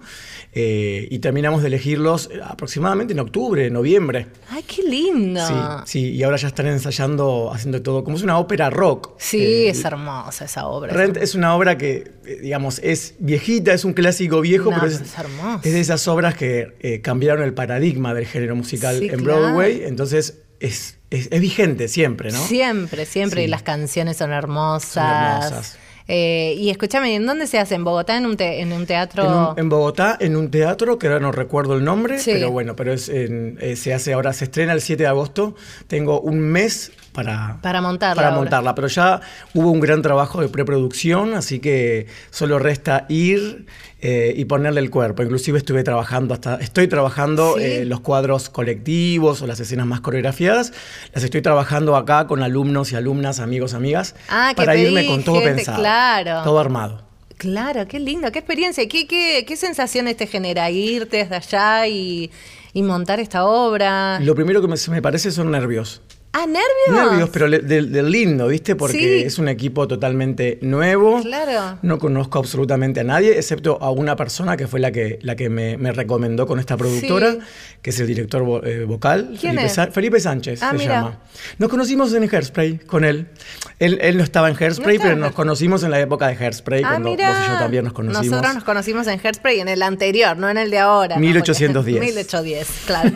Eh, y terminamos de elegirlos aproximadamente en octubre, noviembre. Ay, qué lindo. Sí, sí, y ahora ya están ensayando, haciendo todo, como es una ópera rock. Sí, Eh, es hermosa esa obra. Rent es una obra que, eh, digamos, es viejita, es un clásico viejo, No, pero pero es, es hermosa. es de esas obras que eh, cambiaron el paradigma del género musical Sí, en claro. Broadway, entonces es, es, es vigente siempre, ¿no? Siempre, siempre. Sí. Y las canciones son hermosas. Son hermosas. Eh, y escúchame, ¿en dónde se hace? ¿En Bogotá? ¿En un, te- en un teatro? En, un- en Bogotá, en un teatro, que ahora no recuerdo el nombre, Sí. pero bueno, pero es en- eh, se hace ahora, se estrena el siete de agosto. Tengo un mes para, Para montarla para ahora. montarla, pero ya hubo un gran trabajo de preproducción, así que solo resta ir eh, y ponerle el cuerpo. Inclusive estuve trabajando hasta, estoy trabajando Sí. eh, los cuadros colectivos o las escenas más coreografiadas, las estoy trabajando acá con alumnos y alumnas, amigos, amigas, Ah, que para irme pedí con todo gente, pensado, claro. todo armado. Claro, qué lindo, qué experiencia. ¿Qué, qué, qué sensaciones te genera irte desde allá y, y montar esta obra? Lo primero que me, se me parece son nervios. Ah, ¿nervios? Nervios, pero le- del, del lindo, ¿viste? Porque Sí. es un equipo totalmente nuevo. Claro. No conozco absolutamente a nadie, excepto a una persona que fue la que, la que me, me recomendó con esta productora, Sí. que es el director vo- eh, vocal. ¿Quién Felipe, es? Sa- Felipe Sánchez Ah, se mira. llama. Nos conocimos en Hairspray con él. Él, él no estaba en Hairspray, No pero estaba. nos conocimos en la época de Hairspray, Ah, cuando mira. vos y yo también nos conocimos. Nosotros nos conocimos en Hairspray, en el anterior, no en el de ahora. ¿no? mil ochocientos diez. Porque- mil ochocientos diez, claro.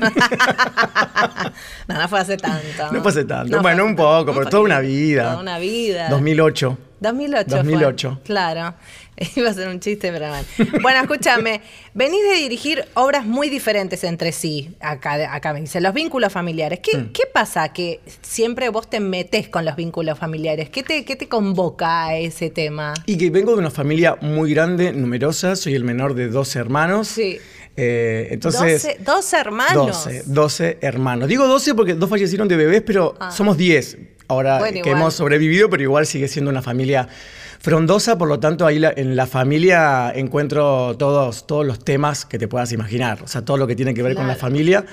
no, no fue hace tanto. No fue hace tanto. No Bueno, fue un hace poco, tanto, pero un toda una poquito, vida. Toda una vida. dos mil ocho. dos mil ocho dos mil ocho. fue. Claro. Iba a ser un chiste, pero bueno. Bueno, escúchame. Venís de dirigir obras muy diferentes entre sí. Acá, acá me dice, los vínculos familiares. ¿Qué, Mm. ¿Qué pasa que siempre vos te metés con los vínculos familiares? ¿Qué te, qué te convoca a ese tema? Y que vengo de una familia muy grande, numerosa. Soy el menor de doce hermanos. Sí. Eh, entonces, doce, doce hermanos. doce, doce hermanos. Digo doce porque dos fallecieron de bebés, pero Ah. somos diez. Ahora Bueno, que igual. hemos sobrevivido, pero igual sigue siendo una familia frondosa, por lo tanto ahí la- en la familia encuentro todos, todos los temas que te puedas imaginar. O sea, todo lo que tiene que ver con la Claro. familia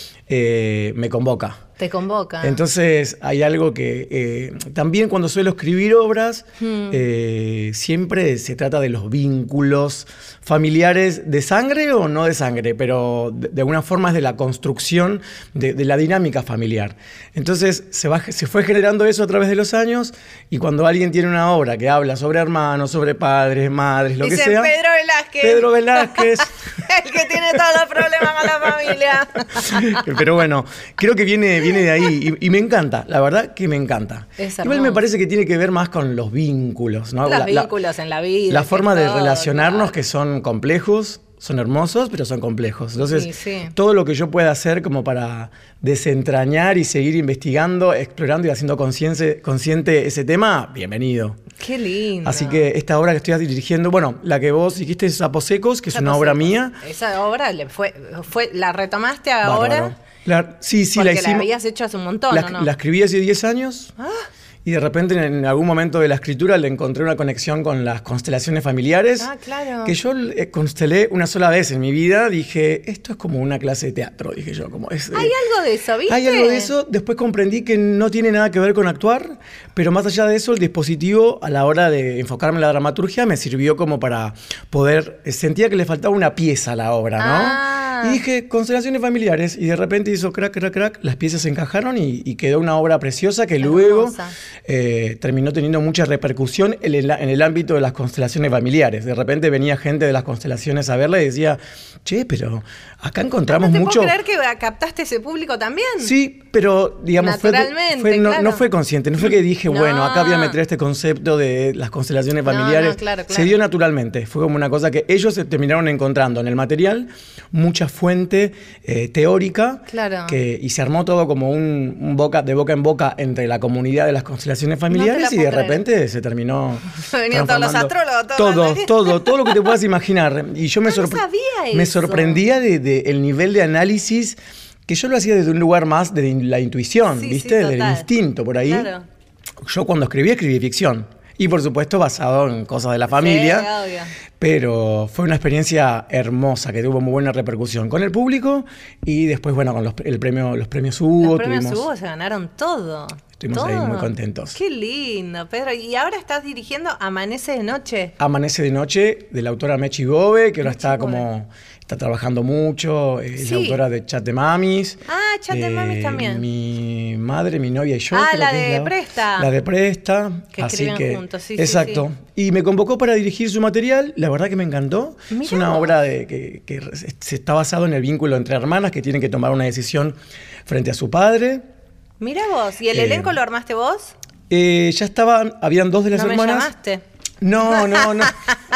eh, me convoca. Te convoca. Entonces hay algo que eh, también cuando suelo escribir obras, Hmm. eh, siempre se trata de los vínculos familiares de sangre o no de sangre, pero de, de alguna forma es de la construcción de, de la dinámica familiar. Entonces se, va, se fue generando eso a través de los años y cuando alguien tiene una obra que habla sobre hermanos, sobre padres, madres, lo Dice que sea. Pedro Velázquez. Pedro Velázquez. El que tiene todos los problemas con la familia. Pero bueno, creo que viene, viene de ahí y, y me encanta, la verdad que me encanta. Es Igual me hermoso. parece que tiene que ver más con los vínculos, ¿no? Los La- la- vínculos en la vida. La que forma de todo, relacionarnos claro. que son complejos, son hermosos, pero son complejos. Entonces, Sí, sí. todo lo que yo pueda hacer como para desentrañar y seguir investigando, explorando y haciendo consciente, consciente ese tema, bienvenido. Qué lindo. Así que esta obra que estoy dirigiendo, bueno, la que vos dijiste es Sapos Secos, que es una Sapos obra Secos. mía. Esa obra le fue, fue, la retomaste ahora. Bárbaro. La- sí, sí, porque la la, hicimos. habías hecho hace un montón, La, ¿o no? la escribí hace diez años Ah. y de repente en, en algún momento de la escritura le encontré una conexión con las constelaciones familiares. Ah, claro. Que yo eh, constelé una sola vez en mi vida. Dije, esto es como una clase de teatro, dije yo. Como es, eh, Hay algo de eso, ¿viste? Hay algo de eso. Después comprendí que no tiene nada que ver con actuar, pero más allá de eso, el dispositivo a la hora de enfocarme en la dramaturgia me sirvió como para poder... eh, Sentía que le faltaba una pieza a la obra, ¿no? Ah. Y dije, constelaciones familiares, y de repente hizo crack, crack, crack, las piezas se encajaron y, y quedó una obra preciosa que luego Hermosa. eh, terminó teniendo mucha repercusión en el, en el ámbito de las constelaciones familiares. De repente venía gente de las constelaciones a verla y decía, che, pero acá encontramos ¿No te mucho... puedo creer que captaste ese público también? Sí, pero digamos, fue, Naturalmente, fue- no, claro. no fue consciente, no fue que dije, No. bueno, acá voy a meter este concepto de las constelaciones No, familiares. no, claro, claro. Se dio naturalmente, fue como una cosa que ellos se terminaron encontrando en el material, mucha fuente eh, teórica, Claro. que, y se armó todo como un, un boca de boca en boca entre la comunidad de las constelaciones familiares la y puedo de creer. repente se terminó. Venían todos los transformando- astrólogos, todos Todo, los- todo, todo lo que te puedas imaginar. Y yo me, Ah, no sorpre- sabía me eso. sorprendía de, de el nivel de análisis que yo lo hacía desde un lugar más de la intuición, Sí, sí, ¿viste? Del total. instinto por ahí. Claro. Yo cuando escribí, escribí ficción. Y por supuesto basado en cosas de la familia. Sí, obvio. Pero fue una experiencia hermosa que tuvo muy buena repercusión con el público y después, bueno, con los, el premio, los premios Hugo. Los premios tuvimos- Hugo se ganaron todo. Estuvimos todo. ahí muy contentos. Qué lindo, Pedro. Y ahora estás dirigiendo Amanece de Noche. Amanece de Noche, de la autora Mechi Gove, que ahora Mechi está Gove. como... Está trabajando mucho, es Sí. la autora de Chat de Mamis. Ah, Chat de Mamis también. Mi madre, mi novia y yo. Ah, creo la que es de Presta. La de Presta. Que así escriben que, juntos, sí, sí, exacto. Y me convocó para dirigir su material, la verdad que me encantó. Mirá es una vos. obra de, que, que se está basado en el vínculo entre hermanas que tienen que tomar una decisión frente a su padre. Mira vos. ¿Y el Eh, elenco lo armaste vos? Eh, ya estaban, habían dos de las ¿No me hermanas. llamaste? No, no, no.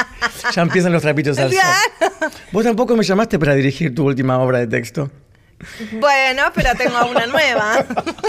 Ya empiezan los trapitos al sol. Claro. Vos tampoco me llamaste para dirigir tu última obra de texto. Bueno, pero tengo una nueva.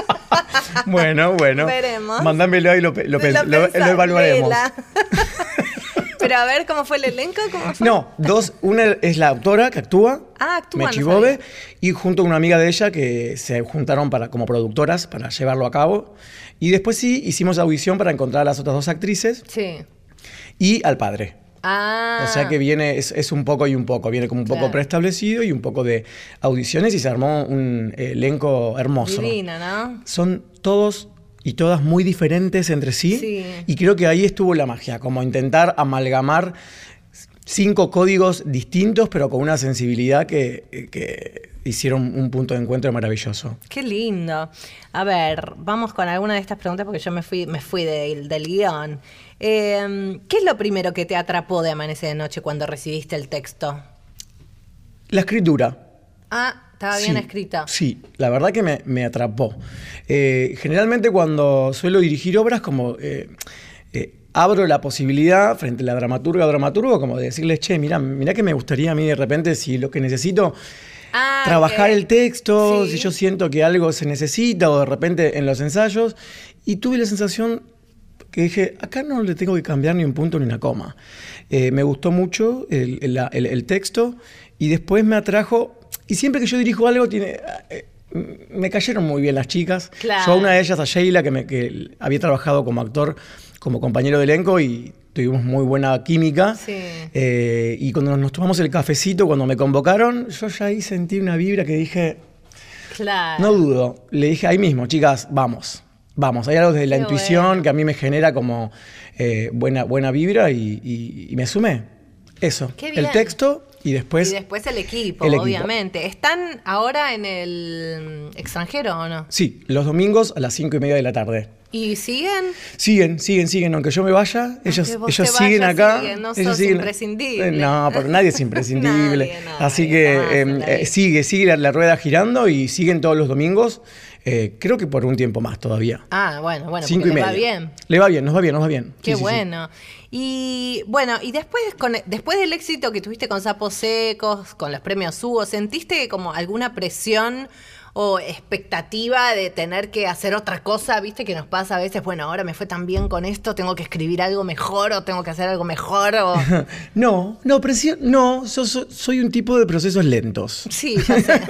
Bueno, bueno. Veremos. Mándamelo y lo, pe- lo, pe- Lo lo- pensá, lo evaluaremos. vela. Pero a ver, ¿cómo fue el elenco? ¿Cómo fue? No, dos. Una es la autora que actúa. Ah, actúa, Mechi no Gove, sabía. y junto a una amiga de ella que se juntaron para, como productoras para llevarlo a cabo. Y después sí, hicimos audición para encontrar a las otras dos actrices Sí. y al padre. Ah. O sea que viene, es, es un poco y un poco, viene como un poco Claro. preestablecido y un poco de audiciones y se armó un elenco hermoso. Divino, ¿no? Son todos y todas muy diferentes entre sí, Sí. y creo que ahí estuvo la magia, como intentar amalgamar cinco códigos distintos pero con una sensibilidad que, que hicieron un punto de encuentro maravilloso. Qué lindo. A ver, vamos con alguna de estas preguntas porque yo me fui, me fui del, del guión. Eh, ¿Qué es lo primero que te atrapó de Amanece de Noche cuando recibiste el texto? La escritura. Ah, estaba bien Sí, escrita. Sí, la verdad que me, me atrapó. Eh, generalmente cuando suelo dirigir obras, como eh, eh, abro la posibilidad frente a la dramaturga o dramaturgo como de decirles, che, mirá, mirá que me gustaría a mí de repente, si lo que necesito, Ah, trabajar que- el texto, sí. si yo siento que algo se necesita o de repente en los ensayos. Y tuve la sensación que dije, acá no le tengo que cambiar ni un punto ni una coma. Eh, me gustó mucho el, el, el- el texto y después me atrajo, y siempre que yo dirijo algo, tiene, eh, me cayeron muy bien las chicas. Claro. Yo a una de ellas, a Sheila, que, me, que había trabajado como actor, como compañero de elenco y tuvimos muy buena química. Sí. Eh, y cuando nos tomamos el cafecito, cuando me convocaron, yo ya ahí sentí una vibra que dije, Claro. no dudo. Le dije ahí mismo, chicas, vamos. Vamos, hay algo desde la Qué intuición bueno. que a mí me genera como eh, buena, buena vibra y, y- y me sumé. Eso, Qué bien. el texto y después... Y después el equipo, el equipo. obviamente. ¿Están ahora en el extranjero o no? Sí, los domingos a las cinco y media de la tarde. ¿Y siguen? Siguen, siguen, siguen, aunque yo me vaya, ellos, vos ellos te siguen vayas, acá. siguen, no ellos sos siguen- imprescindible. Eh, No, pero nadie es imprescindible. Nadie, nadie, Así jamás que en eh, la eh, vida. sigue, sigue la, la rueda girando y siguen todos los domingos. Eh, creo que por un tiempo más todavía. Ah, bueno, bueno, Cinco porque y le media. va bien. Le va bien, nos va bien, nos va bien. Qué Sí, sí, sí. bueno. Y bueno, y después con después del éxito que tuviste con Sapos Secos, con los premios Hugo, ¿sentiste como alguna presión o expectativa de tener que hacer otra cosa? ¿Viste que nos pasa a veces? Bueno, ahora me fue tan bien con esto, tengo que escribir algo mejor o tengo que hacer algo mejor o... No, no, presión, no, yo so- soy un tipo de procesos lentos. Sí, ya sé.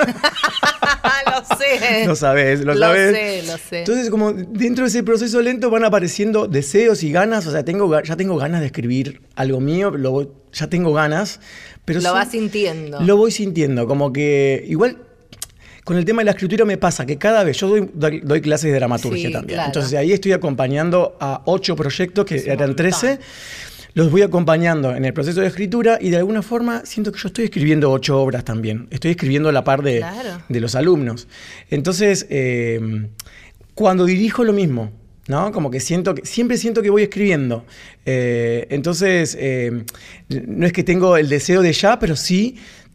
Lo sé. Lo sabes, lo Lo sabes. sé, lo sé. Entonces, como dentro de ese proceso lento van apareciendo deseos y ganas, o sea, tengo, ga- ya tengo ganas de escribir algo mío, lo voy- ya tengo ganas, pero Lo son- vas sintiendo. Lo voy sintiendo, como que igual con el tema de la escritura me pasa que cada vez, yo doy, doy, doy clases de dramaturgia Sí, también, claro. entonces ahí estoy acompañando a ocho proyectos que Es un eran montón. trece. Los voy acompañando en el proceso de escritura y de alguna forma siento que yo estoy escribiendo ocho obras también. Estoy escribiendo a la par de, Claro. de los alumnos. Entonces, eh, cuando dirijo lo mismo, ¿no? Como que siento que siempre siento que voy escribiendo. Eh, entonces, eh, no es que tengo el deseo de ya, pero sí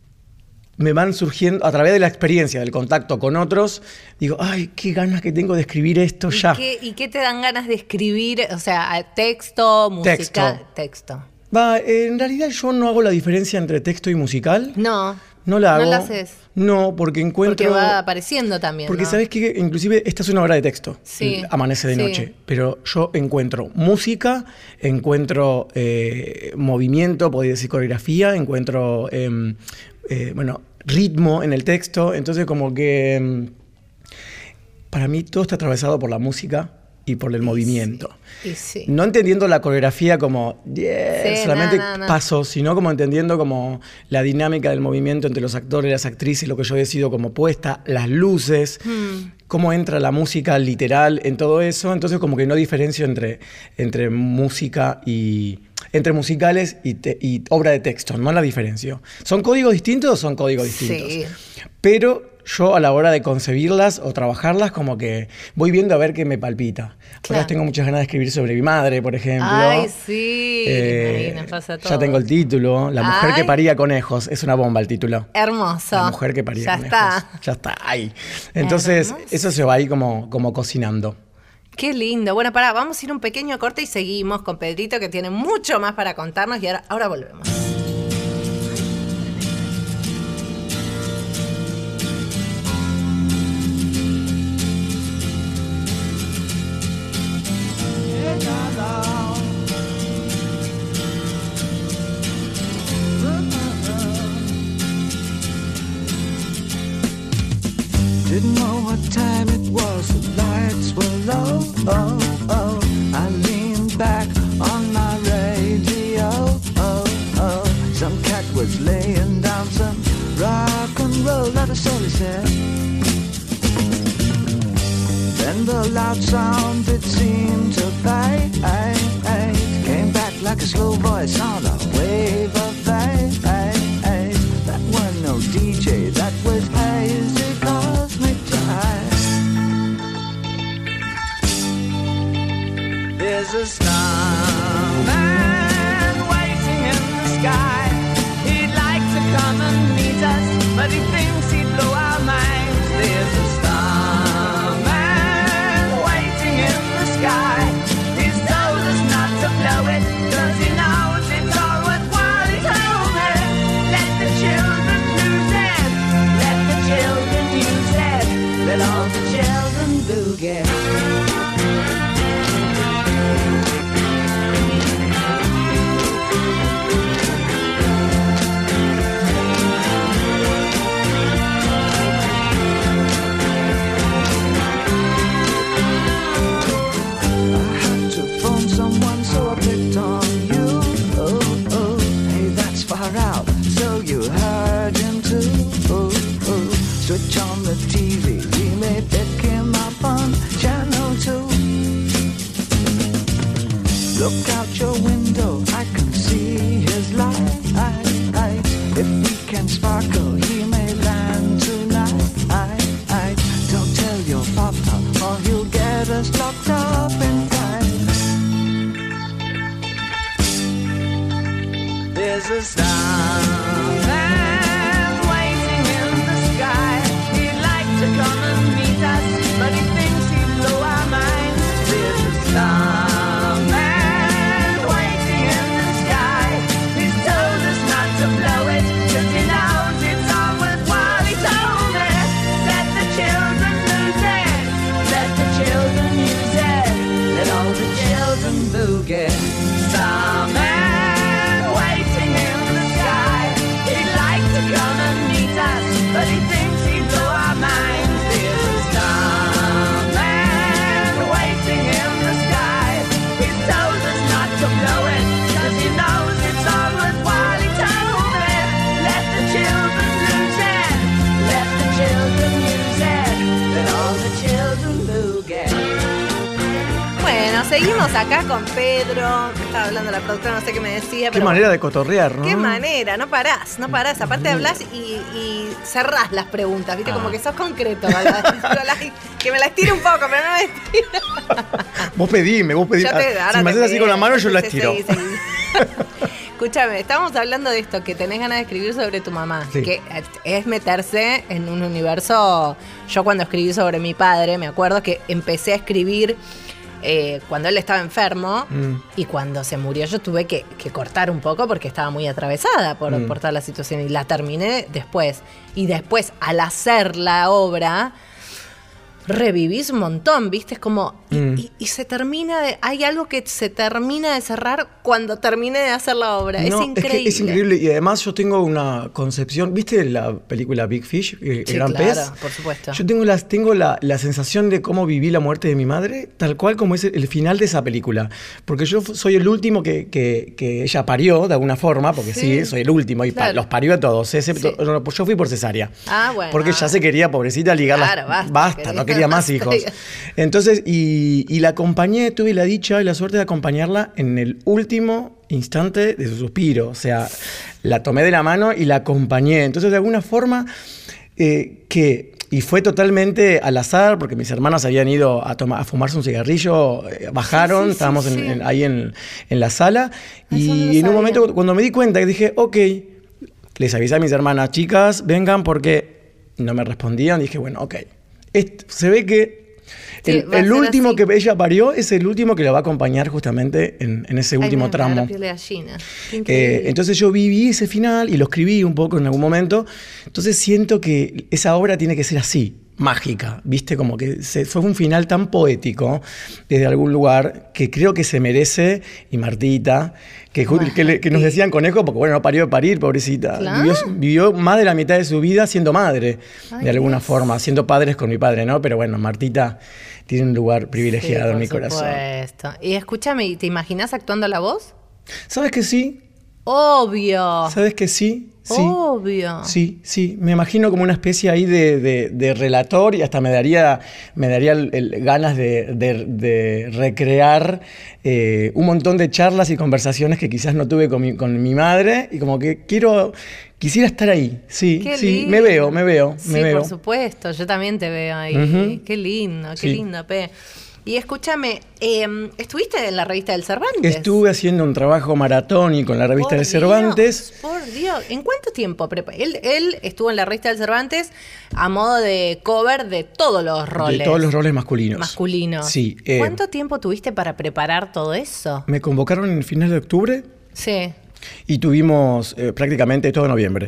me van surgiendo a través de la experiencia, del contacto con otros. Digo, ay, qué ganas que tengo de escribir esto ¿Y ya. qué, ¿Y qué te dan ganas de escribir? O sea, texto, música, Texto. texto. Va, eh, en realidad yo no hago la diferencia entre texto y musical. No. No la hago. No la haces. No, porque encuentro. Porque va apareciendo también. Porque ¿no? sabes que inclusive esta es una obra de texto. Sí. Amanece de Sí. noche. Pero yo encuentro música, encuentro eh, movimiento, podría decir coreografía, encuentro eh, eh, bueno, ritmo en el texto. Entonces, como que eh, para mí todo está atravesado por la música y por el movimiento. Y sí. No entendiendo la coreografía como yeah, Sí, solamente no, no, no. pasos, sino como entendiendo como la dinámica del movimiento entre los actores y las actrices, lo que yo decido como puesta, las luces, Hmm. cómo entra la música literal en todo eso. Entonces como que no diferencio entre, entre música y... entre musicales y, te- y obra de texto, no la diferencio. ¿Son códigos distintos? Son códigos distintos. Sí. Pero yo a la hora de concebirlas o trabajarlas como que voy viendo a ver qué me palpita. Claro. Ahora tengo muchas ganas de escribir sobre mi madre, por ejemplo. Ay, sí. Eh, Ahí nos pasa todo. ya tengo el título, La mujer Ay. que paría conejos. Es una bomba el título. Hermoso. La mujer que paría Ya conejos. está. Ya está, ahí. Entonces, Hermoso. eso se va ahí como, como cocinando. Qué lindo. Bueno, pará, vamos a ir un pequeño corte y seguimos con Pedrito, que tiene mucho más para contarnos, y ahora, ahora volvemos. Didn't know what time it was, the lights were low. Oh, oh. I leaned back on my radio. Oh, oh. Some cat was laying down some rock and roll, that is all he said. Then the loud sound it seemed to fade. Came back like a slow voice on a wave of fate. That was no D J, that was hazy cosmic jive. There's a starman waiting in the sky. He'd like to come and meet us, but he thinks he'd blow our minds. There's a starman waiting in the sky. He's told us not to blow it, 'cause he knows it's all worthwhile. He told me, let the children lose it, let the children use it, let all the children boogie. Switch on the T V, we may pick him up on channel two. Look out your window, I can see his light. If we can sparkle, he may land tonight. Don't tell your papa, or he'll get us locked up in time. There's a starman waiting in the sky. He'd like to come and meet us, but he thinks he'd blow our minds. There's a starman waiting in the sky. He's told us not to blow it, 'cause he knows it's all worthwhile. He told me, let the children lose it, let the children use it, let all the children boogie. Starman waiting in the sky. He'd like to come and meet us, but he thinks he'd blow our minds. There's a starman waiting in the sky. He's told us not to blow it, 'cause he knows it's all worthwhile. He told me, let the children lose it, let the children use it, let all the children boogie. Bueno, seguimos acá con Pedro. Estaba hablando la productora, no sé qué me decía. Qué pero manera de cotorrear, ¿no? Qué manera, no parás, no parás. Aparte hablas y, y cerrás las preguntas, ¿viste? Ah. Como que sos concreto, ¿verdad? Que me la estire un poco, pero no me estira. Vos pedime, vos pedime. Yo te- Ah, ahora si me te haces así pido. con la mano, yo la Sí, estiro. sí, sí. Escúchame, estamos hablando de esto, que tenés ganas de escribir sobre tu mamá, Sí. que es meterse en un universo. Yo cuando escribí sobre mi padre, me acuerdo que empecé a escribir eh, cuando él estaba enfermo Mm. y cuando se murió yo tuve que, que cortar un poco porque estaba muy atravesada por, Mm. por toda la situación y la terminé después. Y después, al hacer la obra, revivís un montón, ¿viste? Es como... Y, Mm. y- y se termina de... Hay algo que se termina de cerrar cuando termine de hacer la obra. No, es increíble. que es increíble. Y además yo tengo una concepción. ¿Viste la película Big Fish? El, el Sí, gran claro, pez. por supuesto. Yo tengo, las, tengo la, la sensación de cómo viví la muerte de mi madre, tal cual como es el, el final de esa película. Porque yo fu- soy el último que, que, que ella parió, de alguna forma, porque sí, Sí, soy el último. Y pa- claro. los parió a todos, excepto. Sí. no, pues yo fui por cesárea. Ah, bueno. Porque ya se quería, pobrecita, ligar las- Claro, basta, basta, quería- no quería más hijos. Entonces, y, y la acompañé, tuve la dicha y la suerte de acompañarla en el último instante de su suspiro. O sea, la tomé de la mano y la acompañé. Entonces, de alguna forma, eh, que... Y fue totalmente al azar, porque mis hermanas habían ido a, tomar, a fumarse un cigarrillo, eh, bajaron, Sí, sí, sí, estábamos en- sí. en- ahí en, en la sala. Eso no lo Y en sabía. un momento, cuando me di cuenta, que dije, ok, les avisé a mis hermanas, chicas, vengan, porque no me respondían. Dije, bueno, ok. Est- se ve que Sí, el, va a el ser último así. que ella parió es el último que la va a acompañar justamente en, en ese Ay, último me- me da la tramo. piel de gallina. Qué Eh, increíble. entonces yo viví ese final y lo escribí un poco en algún momento. Entonces siento que esa obra tiene que ser así, mágica, ¿viste? Como que se, fue un final tan poético desde algún lugar que creo que se merece. Y Martita, que, ju- que, le- que nos decían conejo porque, bueno, no parió de parir, pobrecita. Claro. Vivió, vivió más de la mitad de su vida siendo madre, Ay, de alguna Dios. forma, siendo padres con mi padre, ¿no? Pero bueno, Martita tiene un lugar privilegiado Sí, en mi por corazón. supuesto. Y escúchame, ¿te imaginas actuando la voz? ¿Sabes que sí? Obvio. ¿Sabes que sí? Sí. Obvio. Sí, sí, me imagino como una especie ahí de, de- de relator y hasta me daría, me daría el- el- ganas de, de- de recrear eh, un montón de charlas y conversaciones que quizás no tuve con mi, con mi madre y como que quiero, quisiera estar ahí, sí, Qué sí, lindo. me veo, me veo, Sí, me veo. por supuesto, yo también te veo ahí. Ujú. Qué lindo, qué Sí. lindo, Pe. Y escúchame, eh, ¿estuviste en la revista del Cervantes? Estuve haciendo un trabajo maratónico en la revista Por del Cervantes. Dios, por Dios. ¿En cuánto tiempo? prepa- Él, él estuvo en la revista del Cervantes a modo de cover de todos los roles. De todos los roles masculinos. Masculinos. Sí. eh, ¿Cuánto tiempo tuviste para preparar todo eso? Me convocaron en el final de octubre Sí. y tuvimos eh, prácticamente todo noviembre.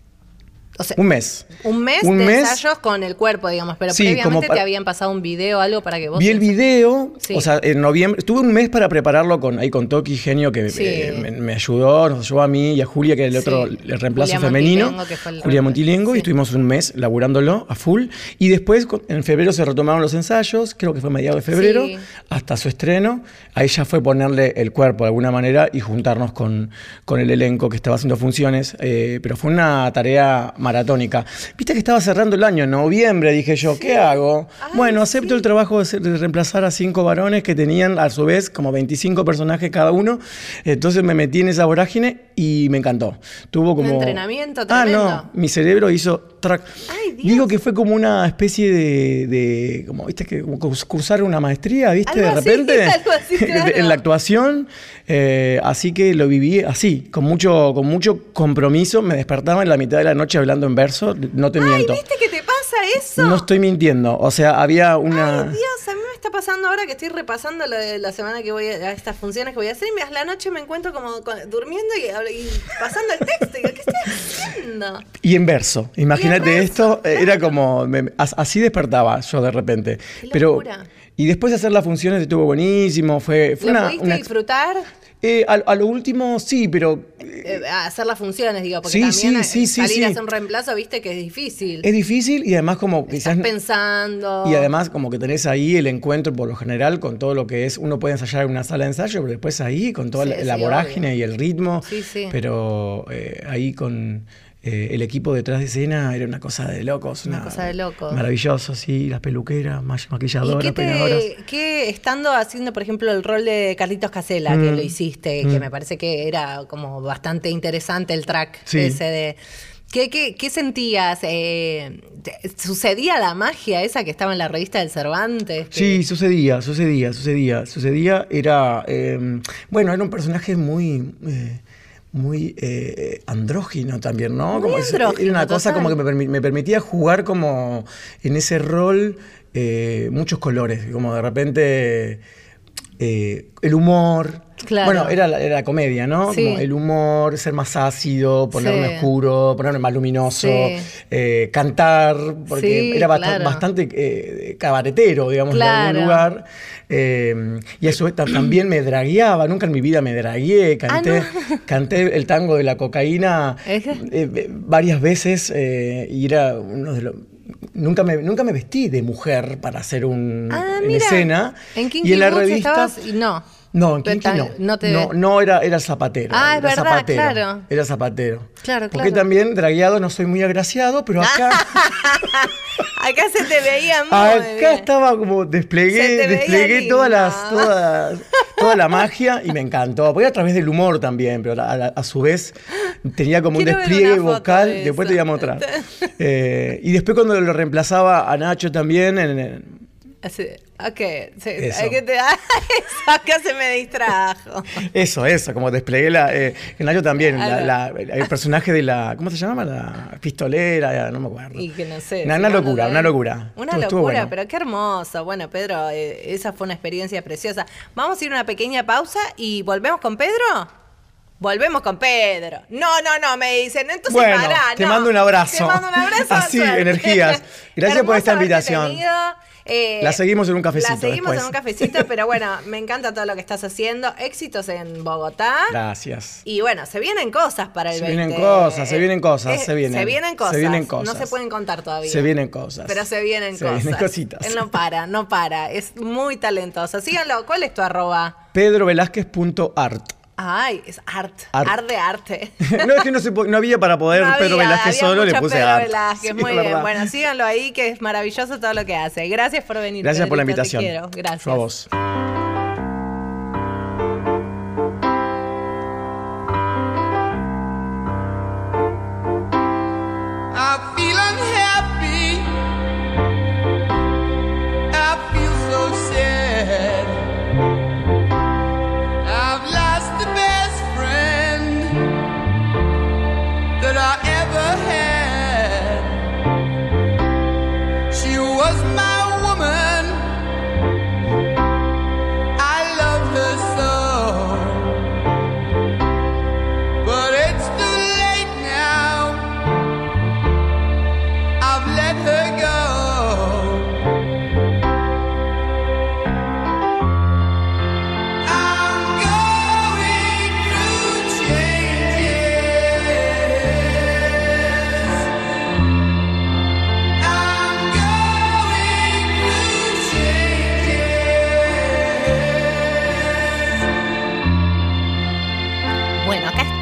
O sea, Un mes. un mes Un de mes. ensayos con el cuerpo, digamos, pero Sí, previamente como te pa- habían pasado un video o algo para que vos... Vi el video, Sí. o sea, en noviembre, tuve un mes para prepararlo con ahí con Toki Genio, que Sí. eh, me, me ayudó, nos ayudó a mí y a Julia, que era el otro Sí. el reemplazo Julia femenino. Montilengo, que fue el Julia reemplazo. Montilengo, Sí. y estuvimos un mes laburándolo a full. Y después, con- en febrero se retomaron los ensayos, creo que fue mediados de febrero, Sí. hasta su estreno. Ahí ya fue ponerle el cuerpo de alguna manera y juntarnos con, con el elenco que estaba haciendo funciones, eh, pero fue una tarea maratónica. Viste que estaba cerrando el año, en noviembre, dije yo, ¿qué hago? Ay, bueno, acepto sí. el trabajo de, ser- de reemplazar a cinco varones que tenían a su vez como veinticinco personajes cada uno. Entonces me metí en esa vorágine y me encantó. Tuvo como... entrenamiento Ah, tremendo. no, mi cerebro hizo track. Ay, Dios. Digo que fue como una especie de, de como viste que como curs- cursar una maestría, ¿viste? Algo de así, repente algo así, claro. en la actuación. Eh, así que lo viví así, con mucho con mucho compromiso. Me despertaba en la mitad de la noche hablando en verso, no te Ay, miento. ¿viste que te pasa eso? No estoy mintiendo, o sea, había una... Ay, Dios, a mí me está pasando ahora que estoy repasando lo de la semana que voy a, a estas funciones que voy a hacer y a la noche me encuentro como con- durmiendo y, y pasando el texto y digo, ¿qué estoy haciendo? Y en verso, imagínate verso, esto, eh, era como, me- as- así despertaba yo de repente. Qué Pero, locura. y después de hacer las funciones estuvo buenísimo, fue, fue ¿Lo una... pudiste una- disfrutar? eh, a, a lo último sí, pero Eh, a hacer las funciones, digo, porque Sí, también sí, eh, sí, sí, salir a sí. hacer un reemplazo, viste que es difícil. es difícil y además como Estás quizás... pensando. Y además como que tenés ahí el encuentro por lo general con todo lo que es, uno puede ensayar en una sala de ensayo, pero después ahí con toda Sí, la, la sí, vorágine obvio. y el ritmo, Sí, sí. pero eh, ahí con eh, el equipo detrás de escena era una cosa de locos. Una cosa de locos. Maravilloso, sí, las peluqueras, ma- ¿Y maquilladoras, qué, peinadoras. te, qué estando haciendo, por ejemplo, el rol de Carlitos Casella, que Mm. lo hiciste, que me parece que era como bastante interesante el track Sí. ese de... ¿Qué, qué, qué sentías? Eh, te- ¿Sucedía la magia esa que estaba en la revista del Cervantes? Que- Sí, sucedía, sucedía, sucedía, sucedía. Era, eh, bueno, era un personaje muy, eh, muy eh, andrógino también, ¿no? Muy Como es- era andrógino, una cosa total. como que me, permi- me permitía jugar como en ese rol eh, muchos colores, como de repente eh, el humor. Claro. Bueno, era la, era la comedia, ¿no? Sí. Como el humor, ser más ácido, ponerme Sí. oscuro, ponerme más luminoso, Sí. eh, cantar, porque Sí, era bast- claro. bastante eh, cabaretero, digamos, de Claro. algún lugar. Eh, y eso ta- también me dragueaba, nunca en mi vida me dragué, canté, Ah, canté el tango de la cocaína Ejá. eh, varias veces eh, y era uno de los... Nunca me, nunca me vestí de mujer para hacer un Ah, en mira. escena. En Kinky y en la Boots revista... estabas y no. No, en Pero Kinky no. ta- no te- no, no, era, era zapatero. Ah, es era verdad, zapatero, claro. Era zapatero. Claro, Porque claro. también dragueado no soy muy agraciado, pero acá... Acá se te veía muy Acá bien. estaba como Se desplegué, te veía desplegué lindo. todas las, todas, toda la magia y me encantó. Porque a través del humor también, pero a, a- a su vez tenía como Quiero un ver despliegue una foto vocal. de Después eso. te voy a mostrar. Eh, y después cuando lo reemplazaba a Nacho también en, en- Así, ok, sí, Eso. hay que te- eso, acá se me distrajo. eso, eso, como desplegué la. Eh, en Nacho también, Ah, la- no. la- el personaje de la. ¿Cómo se llama? La pistolera, no me acuerdo. Y que no sé. Una, si una cuando locura, te- una locura. Una Estuvo- locura, estuvo bueno. pero qué hermoso. Bueno, Pedro, eh, esa fue una experiencia preciosa. Vamos a ir a una pequeña pausa y volvemos con Pedro. Volvemos con Pedro. No, no, no, me dicen. Entonces Bueno, pará, te no. mando un abrazo. Te mando un abrazo. Así, suerte. energías. Gracias por esta Hermoso haberte invitación. tenido. Eh, La seguimos en un cafecito La seguimos después. en un cafecito, pero bueno, me encanta todo lo que estás haciendo. Éxitos en Bogotá. Gracias. Y bueno, se vienen cosas para el Se veinte. vienen cosas, se vienen cosas, Eh, se vienen. Se vienen cosas. Se vienen cosas. No se pueden contar todavía. Se vienen cosas. Pero se vienen Se cosas. vienen cositas. Él no para, no para. Es muy talentoso. Síganlo. ¿Cuál es tu arroba? pedro velázquez punto art. Ay, es art. Art. Art, de arte. No, es que no, se po- no había para poder No Pedro había, Velázquez había solo, le mucho puse Pedro art. Velázquez, Sí, muy es bien. verdad. Bueno, síganlo ahí, que es maravilloso todo lo que hace. Gracias por venir. Gracias por la Pedrito, invitación. Te quiero. Gracias. A vos. I feel unhappy. I feel so sad.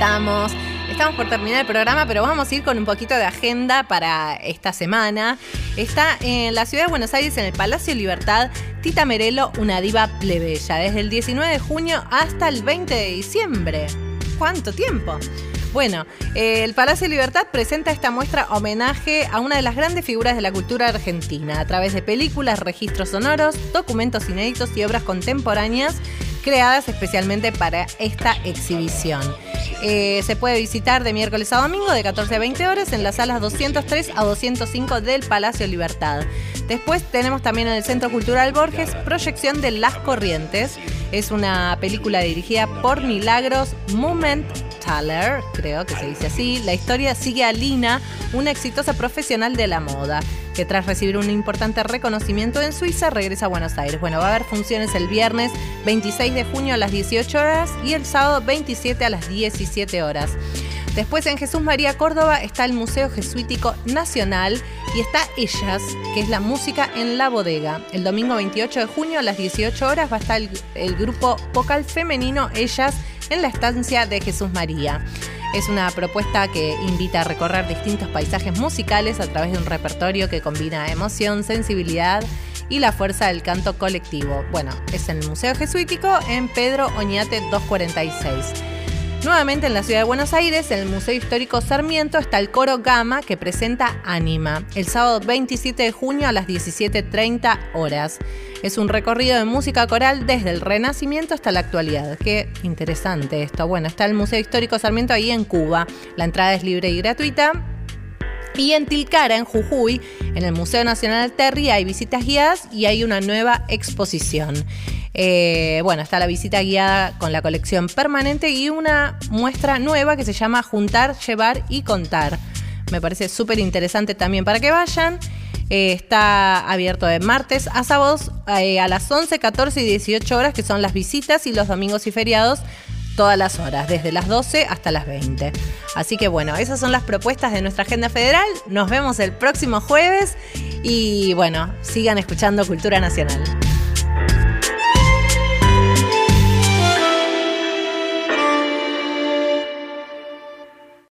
estamos. Estamos por terminar el programa, pero vamos a ir con un poquito de agenda para esta semana. Está en la ciudad de Buenos Aires, en el Palacio Libertad, Tita Merello, una diva plebeya, desde el diecinueve de junio hasta el veinte de diciembre. ¿Cuánto tiempo? Bueno, eh, el Palacio Libertad presenta esta muestra homenaje a una de las grandes figuras de la cultura argentina, a través de películas, registros sonoros, documentos inéditos y obras contemporáneas creadas especialmente para esta exhibición. Eh, se puede visitar de miércoles a domingo de catorce a veinte horas en las salas doscientos tres a doscientos cinco del Palacio Libertad. Después tenemos también en el Centro Cultural Borges proyección de Las Corrientes. Es una película dirigida por Milagros Mumenthaler, creo que se dice así. La historia sigue a Lina, una exitosa profesional de la moda, que tras recibir un importante reconocimiento en Suiza regresa a Buenos Aires. Bueno, va a haber funciones el viernes veintiséis de junio a las dieciocho horas y el sábado veintisiete a las diecisiete horas. Después en Jesús María Córdoba está el Museo Jesuítico Nacional y está Ellas, que es la música en la bodega. El domingo veintiocho de junio a las dieciocho horas va a estar el, el grupo vocal femenino Ellas en la estancia de Jesús María. Es una propuesta que invita a recorrer distintos paisajes musicales a través de un repertorio que combina emoción, sensibilidad y la fuerza del canto colectivo. Bueno, es en el Museo Jesuítico en Pedro Oñate doscientos cuarenta y seis. Nuevamente en la ciudad de Buenos Aires, en el Museo Histórico Sarmiento, está el Coro Gama que presenta Ánima, el sábado veintisiete de junio a las diecisiete treinta horas. Es un recorrido de música coral desde el Renacimiento hasta la actualidad. Qué interesante esto. Bueno, está el Museo Histórico Sarmiento ahí en Cuba. La entrada es libre y gratuita. Y en Tilcara, en Jujuy, en el Museo Nacional Terry, hay visitas guiadas y hay una nueva exposición. Eh, bueno, está la visita guiada con la colección permanente y una muestra nueva que se llama Juntar, Llevar y Contar. Me parece súper interesante también para que vayan. Eh, está abierto de martes a sábados eh, a las once, catorce y dieciocho horas, que son las visitas, y los domingos y feriados todas las horas, desde las doce hasta las veinte. Así que bueno, esas son las propuestas de nuestra agenda federal. Nos vemos el próximo jueves y bueno, sigan escuchando Cultura Nacional.